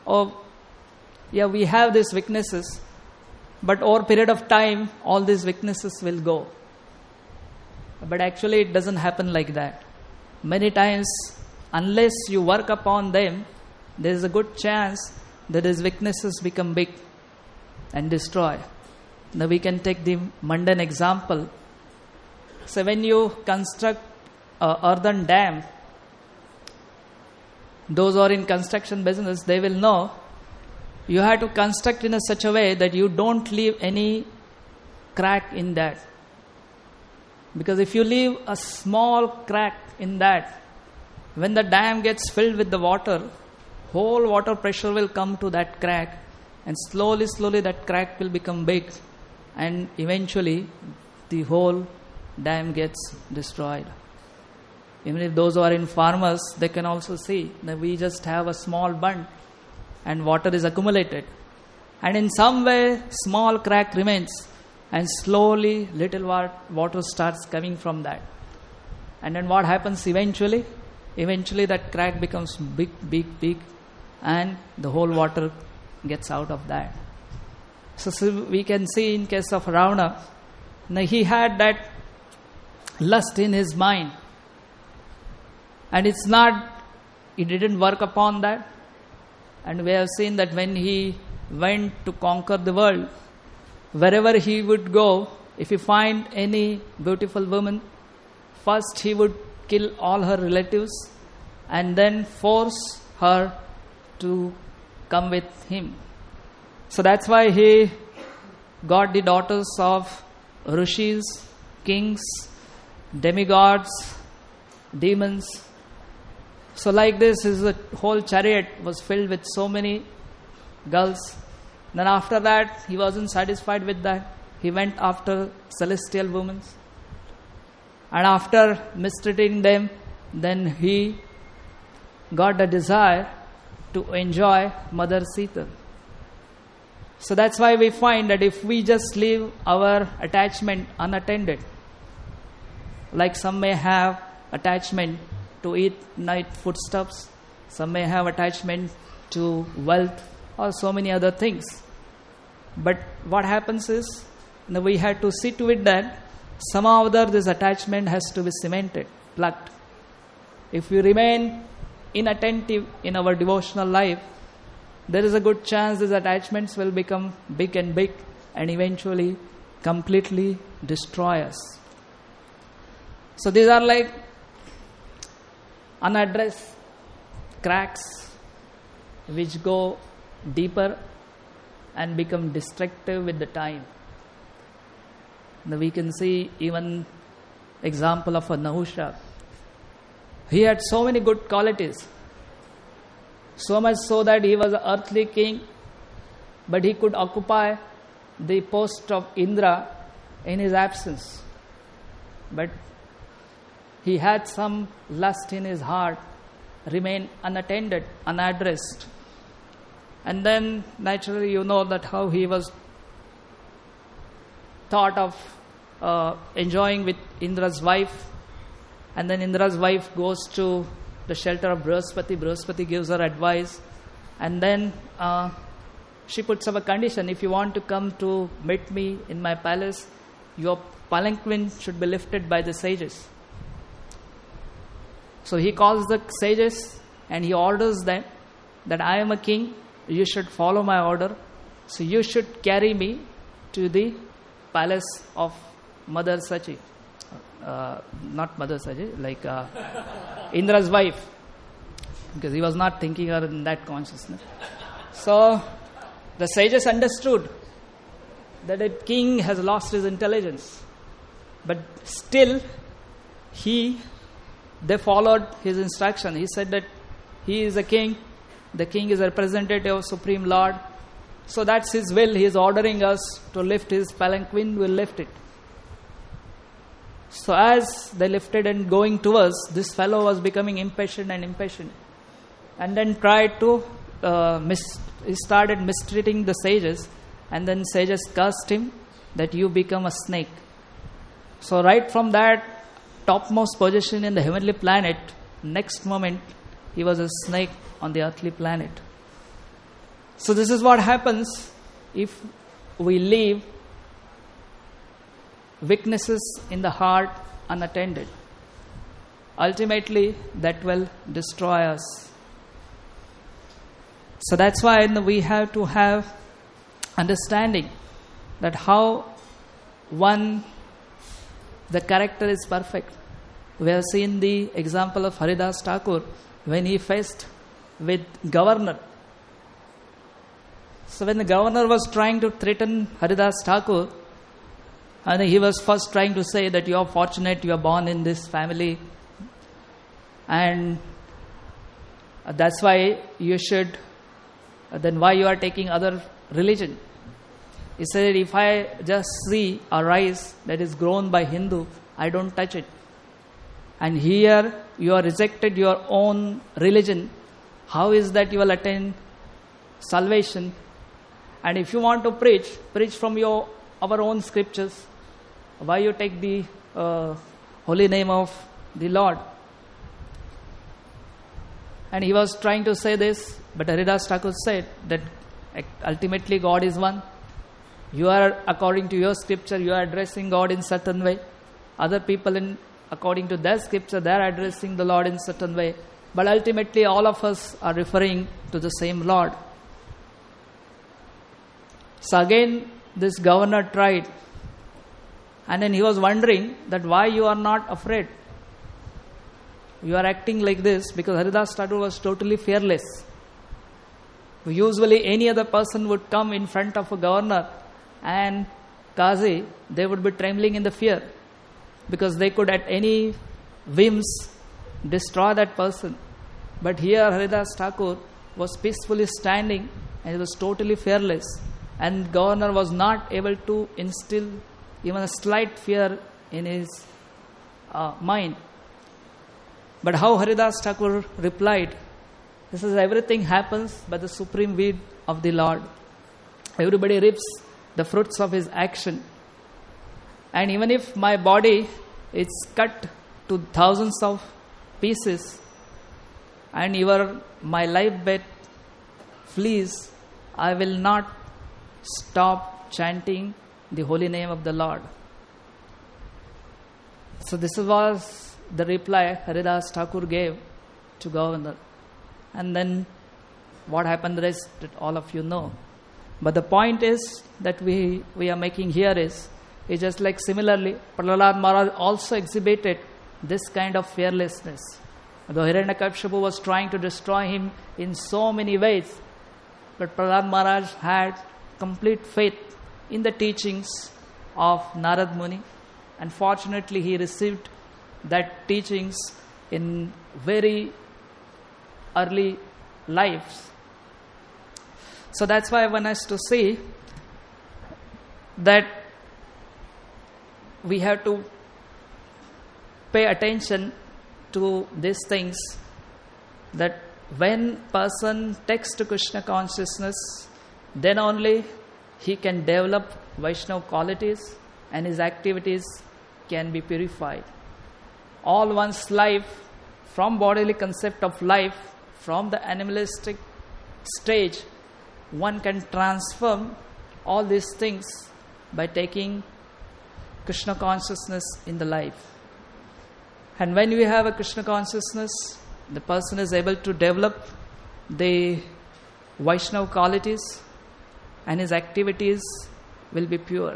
A: we have these weaknesses, but over a period of time, all these weaknesses will go. But actually it doesn't happen like that. Many times, unless you work upon them, there is a good chance that these weaknesses become big and destroy. Now we can take the mundane example. So when you construct an earthen dam, those who are in construction business, they will know you have to construct in such a way that you don't leave any crack in that. Because if you leave a small crack in that, when the dam gets filled with the water, whole water pressure will come to that crack, and slowly that crack will become big, and eventually the whole dam gets destroyed. Even if those who are in farmers, they can also see that we just have a small bund and water is accumulated. And in some way, small crack remains, and slowly little water starts coming from that. And then what happens eventually? Eventually that crack becomes big, and the whole water gets out of that. So we can see in case of Ravana, now he had that lust in his mind. And it's not he didn't work upon that. And we have seen that when he went to conquer the world, wherever he would go, if he find any beautiful woman, first he would kill all her relatives and then force her to come with him. So that's why he got the daughters of rishis, kings, demigods, demons. So like this, his whole chariot was filled with so many girls. Then after that, he wasn't satisfied with that. He went after celestial women. And after mistreating them, then he got the desire to enjoy Mother Sita. So that's why we find that if we just leave our attachment unattended, like some may have attachment to eat night foodstuffs, some may have attachment to wealth or so many other things. But what happens is, we have to see to it that somehow or other this attachment has to be cemented, plucked. If we remain inattentive in our devotional life, there is a good chance these attachments will become big and eventually completely destroy us. So these are like unaddressed cracks which go deeper and become destructive with the time. Now we can see even example of a Nahusha. He had so many good qualities, so much so that he was an earthly king, but he could occupy the post of Indra in his absence. But he had some lust in his heart, remained unattended, unaddressed. And then naturally you know that how he was thought of enjoying with Indra's wife. And then Indra's wife goes to the shelter of Brihaspati. Brihaspati gives her advice. And then she puts up a condition. If you want to come to meet me in my palace, your palanquin should be lifted by the sages. So he calls the sages and he orders them that I am a king, you should follow my order. So you should carry me to the palace of Mother Sachi. Not Mother Sachi, like Indra's wife. Because he was not thinking her in that consciousness. So the sages understood that a king has lost his intelligence. But still, they followed his instruction. He said that he is a king. The king is a representative of Supreme Lord. So that's his will. He is ordering us to lift his palanquin. We'll lift it. So as they lifted and going towards, this fellow was becoming impatient. And then tried to, he started mistreating the sages. And then sages cursed him that you become a snake. So right from that topmost position in the heavenly planet, next moment he was a snake on the earthly planet. So this is what happens if we leave weaknesses in the heart unattended. Ultimately, that will destroy us. So that's why we have to have understanding that how the character is perfect. We have seen the example of Haridas Thakur when he faced with governor. So when the governor was trying to threaten Haridas Thakur, and he was first trying to say that you are fortunate, you are born in this family, and that's why you should, then why you are taking other religion? He said, if I just see a rice that is grown by Hindu, I don't touch it. And here you are rejected your own religion. How is that you will attain salvation? And if you want to preach from our own scriptures. Why you take the holy name of the Lord? And he was trying to say this, but Haridas Thakur said that ultimately God is one. You are, according to your scripture, you are addressing God in certain way. Other people, according to their scripture, they are addressing the Lord in certain way. But ultimately all of us are referring to the same Lord. So again this governor tried, and then he was wondering that why you are not afraid. You are acting like this, because Haridas Thakur was totally fearless. Usually any other person would come in front of a governor and Qazi, they would be trembling in the fear, because they could at any whims destroy that person. But here Haridas Thakur was peacefully standing and he was totally fearless, and governor was not able to instill even a slight fear in his mind. But how Haridas Thakur replied, he says, everything happens by the supreme will of the Lord. Everybody reaps the fruits of his action. And even if my body is cut to thousands of pieces, and even my life bed flees, I will not stop chanting the holy name of the Lord. So this was the reply Haridas Thakur gave to governor. And then what happened, the rest that all of you know. But the point is that we are making here is just like similarly, Prahlad Maharaj also exhibited this kind of fearlessness. Though Hiranyakashipu was trying to destroy him in so many ways, but Prahlad Maharaj had complete faith in the teachings of Narad Muni, and fortunately he received that teachings in very early lives. So that's why I want us to see that we have to pay attention to these things, that when person takes to Krishna consciousness, then only he can develop Vaishnava qualities and his activities can be purified. All one's life, from bodily concept of life, from the animalistic stage, one can transform all these things by taking Krishna consciousness in the life. And when we have a Krishna consciousness, the person is able to develop the Vaishnava qualities and his activities will be pure.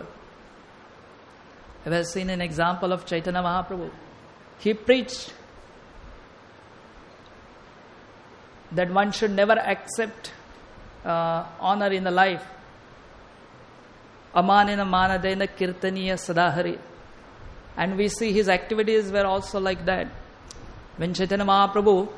A: I have seen an example of Chaitanya Mahaprabhu. He preached that one should never accept honor in the life. Amanena manadena kirtaniya sadahari. And we see his activities were also like that. When Chaitanya Mahaprabhu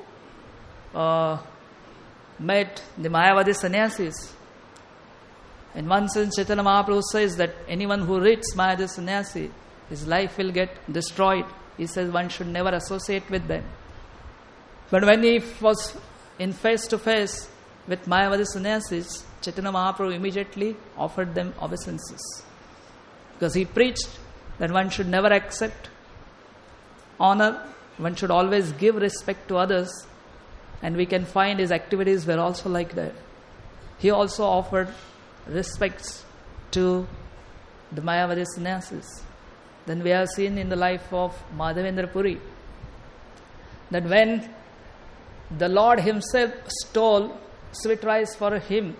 A: met the Mayavadi sannyasis, in one sense Chaitanya Mahaprabhu says that anyone who reads Mayavadi sannyasi, his life will get destroyed. He says one should never associate with them. But when he was in face to face with Mayavadi sannyasis, Chaitanya Mahaprabhu immediately offered them obeisances, because he preached that one should never accept honor, one should always give respect to others, and we can find his activities were also like that. He also offered respects to the Mayavadi sannyasis. Then we have seen in the life of Madhavendra Puri that when the Lord himself stole sweet rice for him,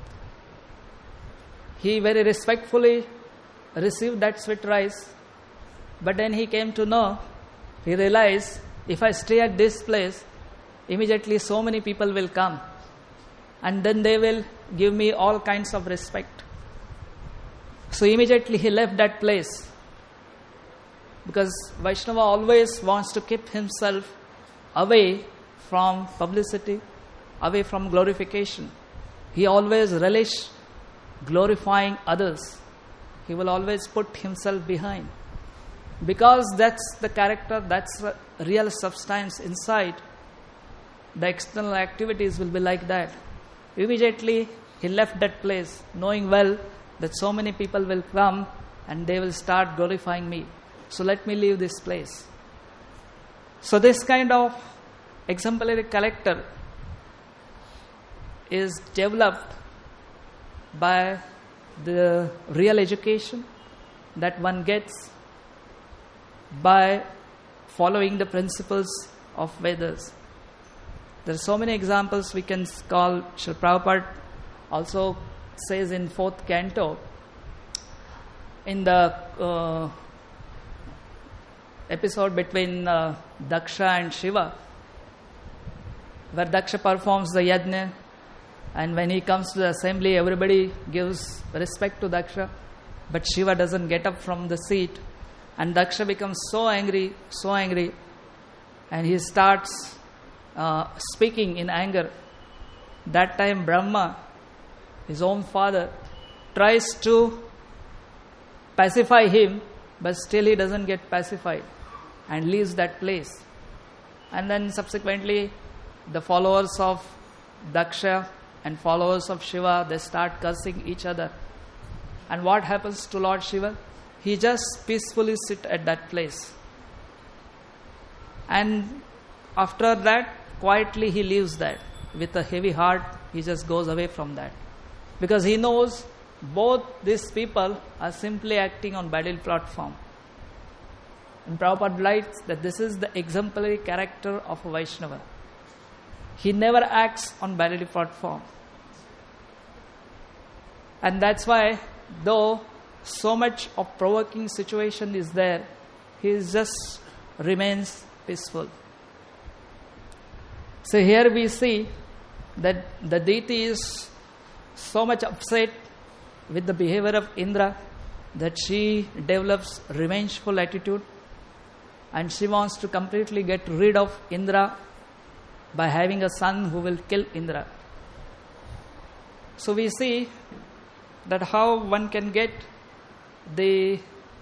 A: he very respectfully received that sweet rice. But then he came to know, he realized, if I stay at this place, immediately so many people will come, and then they will give me all kinds of respect. So immediately he left that place, because Vaishnava always wants to keep himself away from publicity, away from glorification. He always relish glorifying others. He will always put himself behind, because that's the character, that's the real substance inside. The external activities will be like that. Immediately he left that place, knowing well that so many people will come and they will start glorifying me. So let me leave this place. So this kind of exemplary character is developed by the real education that one gets by following the principles of Vedas. There are so many examples we can call. Srila Prabhupada also says in 4th canto, in the episode between Daksha and Shiva, where Daksha performs the yajna, and when he comes to the assembly, everybody gives respect to Daksha, but Shiva doesn't get up from the seat, and Daksha becomes so angry, and he starts speaking in anger. That time Brahma, his own father, tries to pacify him, but still he doesn't get pacified and leaves that place. And then subsequently the followers of Daksha and followers of Shiva, they start cursing each other. And what happens to Lord Shiva? He just peacefully sits at that place. And after that, quietly he leaves that. With a heavy heart, he just goes away from that. Because he knows both these people are simply acting on battle platform. And Prabhupada writes that this is the exemplary character of a Vaishnava. He never acts on battle platform. And that's why, though so much of provoking situation is there, he just remains peaceful. So here we see that the deity is so much upset with the behavior of Indra that she develops revengeful attitude, and she wants to completely get rid of Indra by having a son who will kill Indra. So we see that how one can get the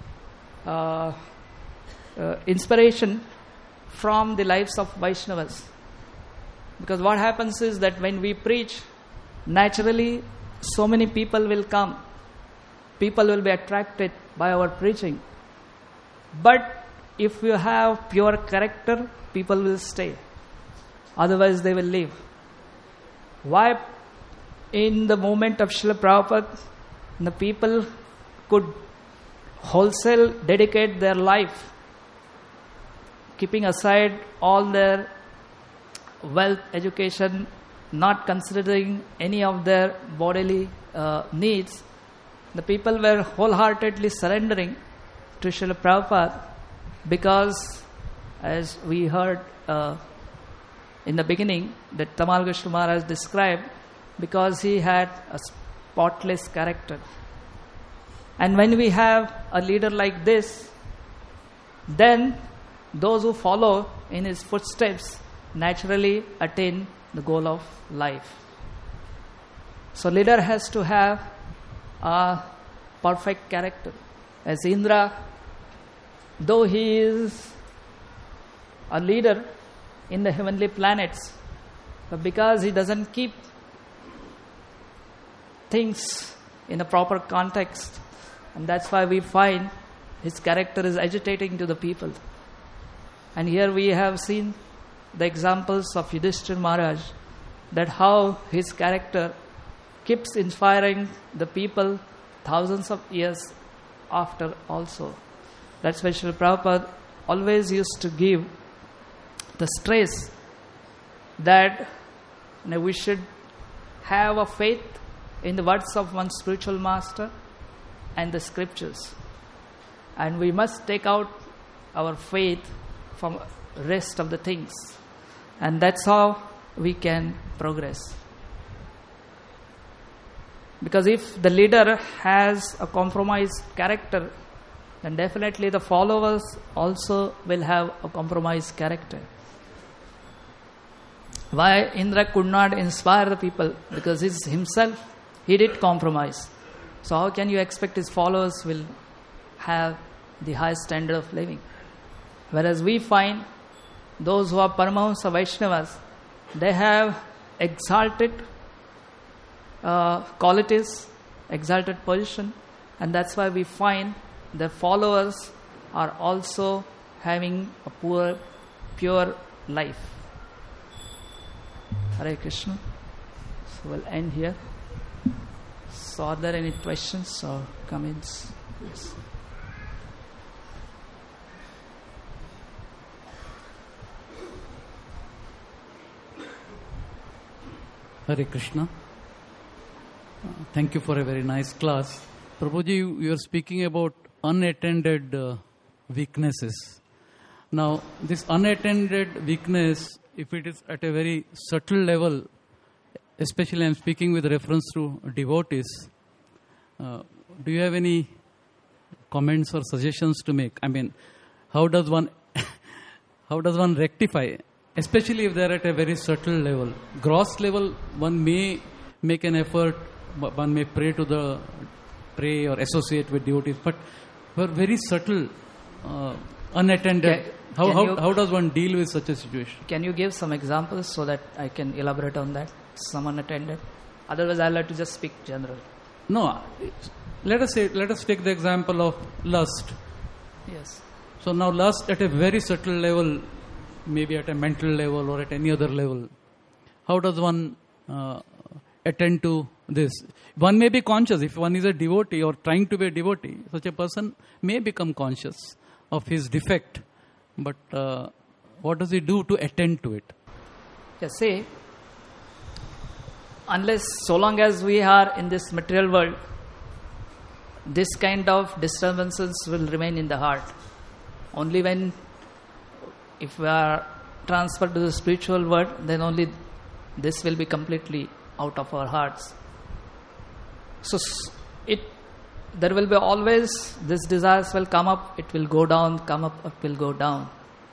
A: inspiration from the lives of Vaishnavas. Because what happens is that when we preach, naturally so many people will come. People will be attracted by our preaching. But if you have pure character, people will stay. Otherwise they will leave. Why in the movement of Srila Prabhupada, the people could wholesale dedicate their life, keeping aside all their wealth, education, not considering any of their bodily needs. The people were wholeheartedly surrendering to Srila Prabhupada because, as we heard in the beginning, that Tamal Goswami Maharaj described, because he had a spotless character. And when we have a leader like this, then those who follow in his footsteps naturally attain the goal of life. So leader has to have a perfect character. As Indra, though he is a leader in the heavenly planets, but because he doesn't keep things in a proper context, and that's why we find his character is agitating to the people. And here we have seen the examples of Yudhishthira Maharaj, that how his character keeps inspiring the people thousands of years after also. That's why Srila Prabhupada always used to give the stress that we should have a faith in the words of one spiritual master and the scriptures. And we must take out our faith from rest of the things. And that's how we can progress. Because if the leader has a compromised character, then definitely the followers also will have a compromised character. Why Indra could not inspire the people? Because he did compromise. So how can you expect his followers will have the high standard of living? Whereas we find those who are Paramahamsa Vaishnavas, they have exalted qualities, exalted position, and that's why we find their followers are also having a pure life. Hare Krishna. So we'll end here. So are there any questions or comments? Yes.
B: Hare Krishna. Thank you for a very nice class. Prabhuji, you are speaking about unattended weaknesses. Now, this unattended weakness, if it is at a very subtle level, especially I am speaking with reference to devotees, do you have any comments or suggestions to make? I mean, how does one rectify, especially if they are at a very subtle level? Gross level, one may make an effort, one may pray or associate with devotees, but for very subtle, unattended, how does one deal with such a situation?
A: Can you give some examples so that I can elaborate on that? Some unattended. Otherwise, I'll have to just speak general.
B: No, let us take the example of lust.
A: Yes.
B: So now lust at a very subtle level, maybe at a mental level or at any other level, how does one attend to this? One may be conscious. If one is a devotee or trying to be a devotee, such a person may become conscious of his defect. But what does he do to attend to it?
A: Yes, see, so long as we are in this material world, this kind of disturbances will remain in the heart. Only if we are transferred to the spiritual world, then only this will be completely out of our hearts. So there will be always, these desires will come up, it will go down, come up, it will go down.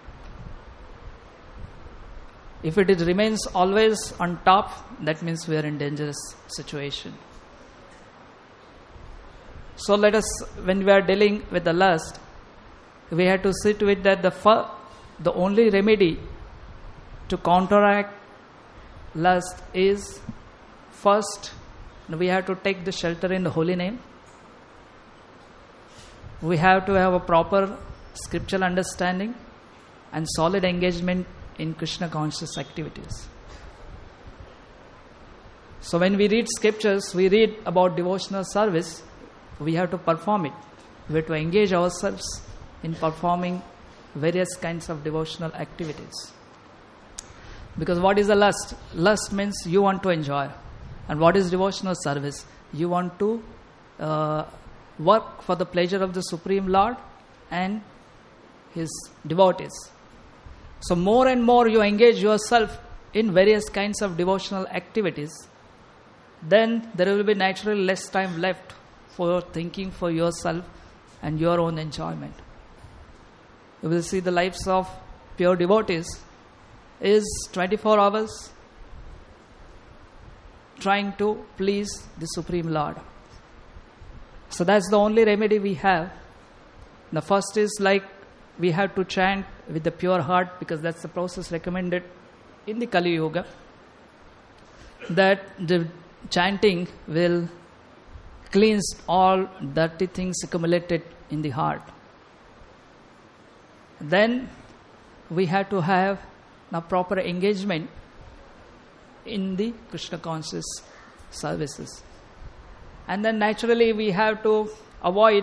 A: If it remains always on top, that means we are in dangerous situation. So let us, when we are dealing with the lust, we have to see to it that the only remedy to counteract lust is, first, we have to take the shelter in the holy name. We have to have a proper scriptural understanding and solid engagement in Krishna conscious activities. So when we read scriptures, we read about devotional service, we have to perform it. We have to engage ourselves in performing various kinds of devotional activities. Because what is the lust? Lust means you want to enjoy. And what is devotional service? You want to work for the pleasure of the Supreme Lord and His devotees. So more and more you engage yourself in various kinds of devotional activities, then there will be naturally less time left for thinking for yourself and your own enjoyment. You will see the lives of pure devotees is 24 hours trying to please the Supreme Lord. So that's the only remedy we have. The first is like we have to chant with the pure heart, because that's the process recommended in the Kali Yuga. That the chanting will cleanse all dirty things accumulated in the heart. Then we have to have a proper engagement in the Krishna conscious services. And then naturally we have to avoid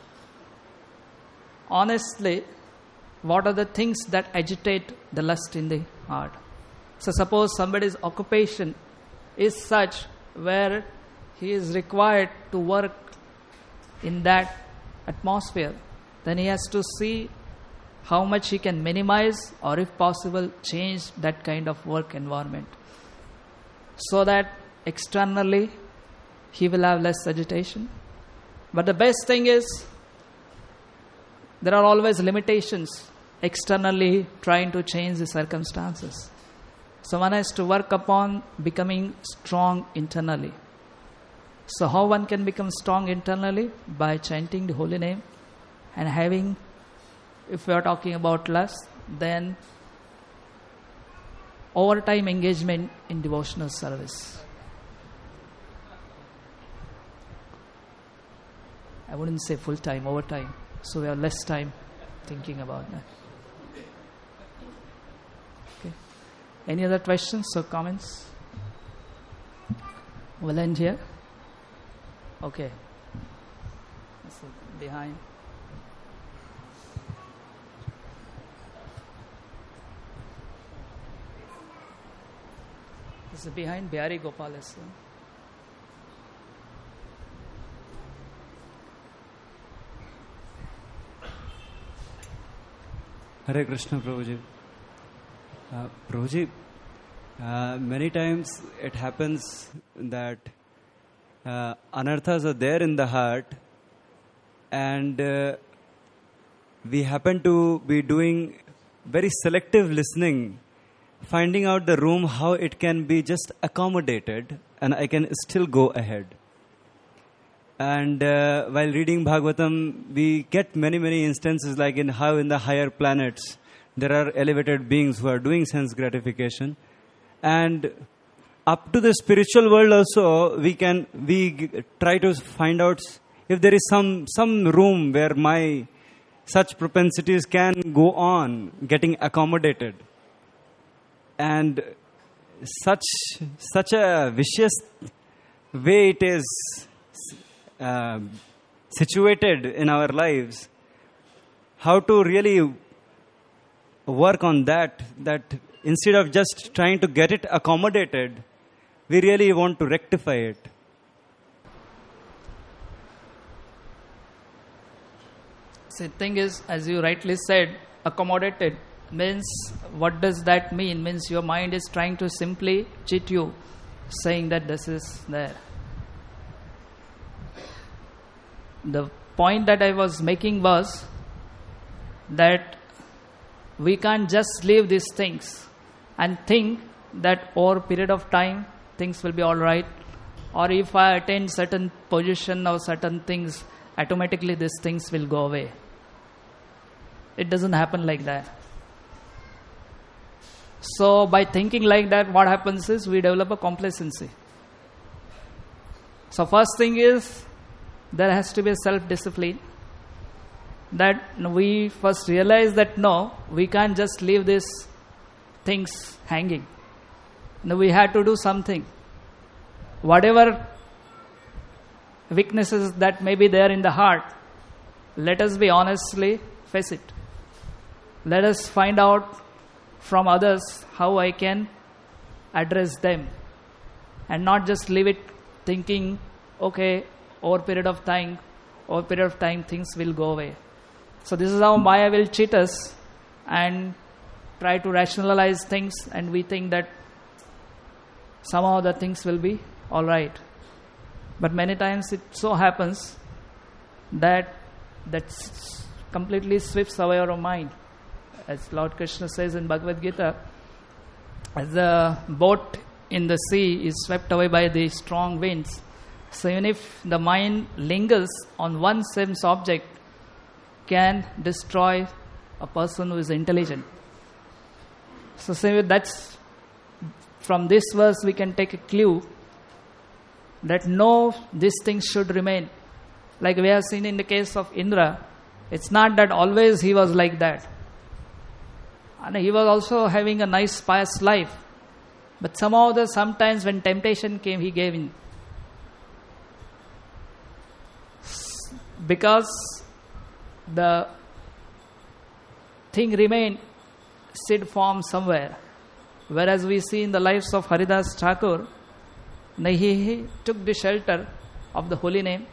A: honestly what are the things that agitate the lust in the heart. So suppose somebody's occupation is such where he is required to work in that atmosphere, then he has to see how much he can minimize or if possible change that kind of work environment, so that externally he will have less agitation. But the best thing is there are always limitations externally trying to change the circumstances. So one has to work upon becoming strong internally. So how one can become strong internally? By chanting the holy name and having, if we are talking about lust, then overtime engagement in devotional service. I wouldn't say full time, overtime. So we have less time thinking about that. Okay. Any other questions or comments? We'll end here. Okay. So behind. It's behind Bihari Gopal.
C: Hare Krishna, Prabhuji. Prabhuji, many times it happens that anarthas are there in the heart, and we happen to be doing very selective listening, finding out the room how it can be just accommodated and I can still go ahead. And while reading Bhagavatam, we get many instances like in how in the higher planets there are elevated beings who are doing sense gratification. And up to the spiritual world also, we try to find out if there is some room where my such propensities can go on getting accommodated. And such a vicious way it is situated in our lives, how to really work on that instead of just trying to get it accommodated, we really want to rectify it.
A: So the thing is, as you rightly said, accommodated means, what does that mean? Means your mind is trying to simply cheat you, saying that this is there. The point that I was making was that we can't just leave these things and think that over a period of time things will be all right, or if I attain certain position or certain things, automatically these things will go away. It doesn't happen like that. So by thinking like that, what happens is we develop a complacency. So first thing is, there has to be a self-discipline, that we first realize that no, we can't just leave these things hanging. No, we have to do something. Whatever weaknesses that may be there in the heart, let us be honestly face it. Let us find out from others how I can address them, and not just leave it thinking, okay, over a period of time things will go away. So this is how Maya will cheat us and try to rationalize things, and we think that somehow the things will be all right. But many times it so happens that completely sweeps away our mind. As Lord Krishna says in Bhagavad Gita, as the boat in the sea is swept away by the strong winds, so even if the mind lingers on one same object, can destroy a person who is intelligent. So that's from this verse we can take a clue that no, these things should remain. Like we have seen in the case of Indra, it's not that always he was like that. And he was also having a nice pious life. But sometimes when temptation came, he gave in. Because the thing remained seed form somewhere. Whereas we see in the lives of Haridas Thakur, he took the shelter of the holy name,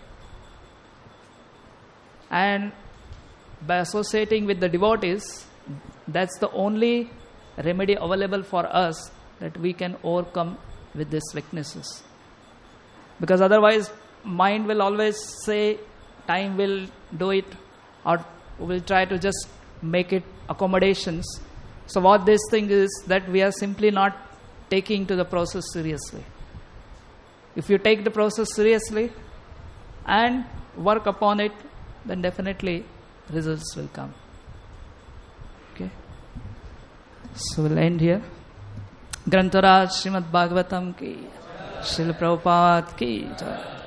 A: and by associating with the devotees, that's the only remedy available for us that we can overcome with these weaknesses. Because otherwise, mind will always say, time will do it, or will try to just make it accommodations. So what this thing is, that we are simply not taking to the process seriously. If you take the process seriously and work upon it, then definitely results will come. Okay. So we'll end here. Grantaraj Srimad Bhagavatam ki, Srila Prabhupada ki jai.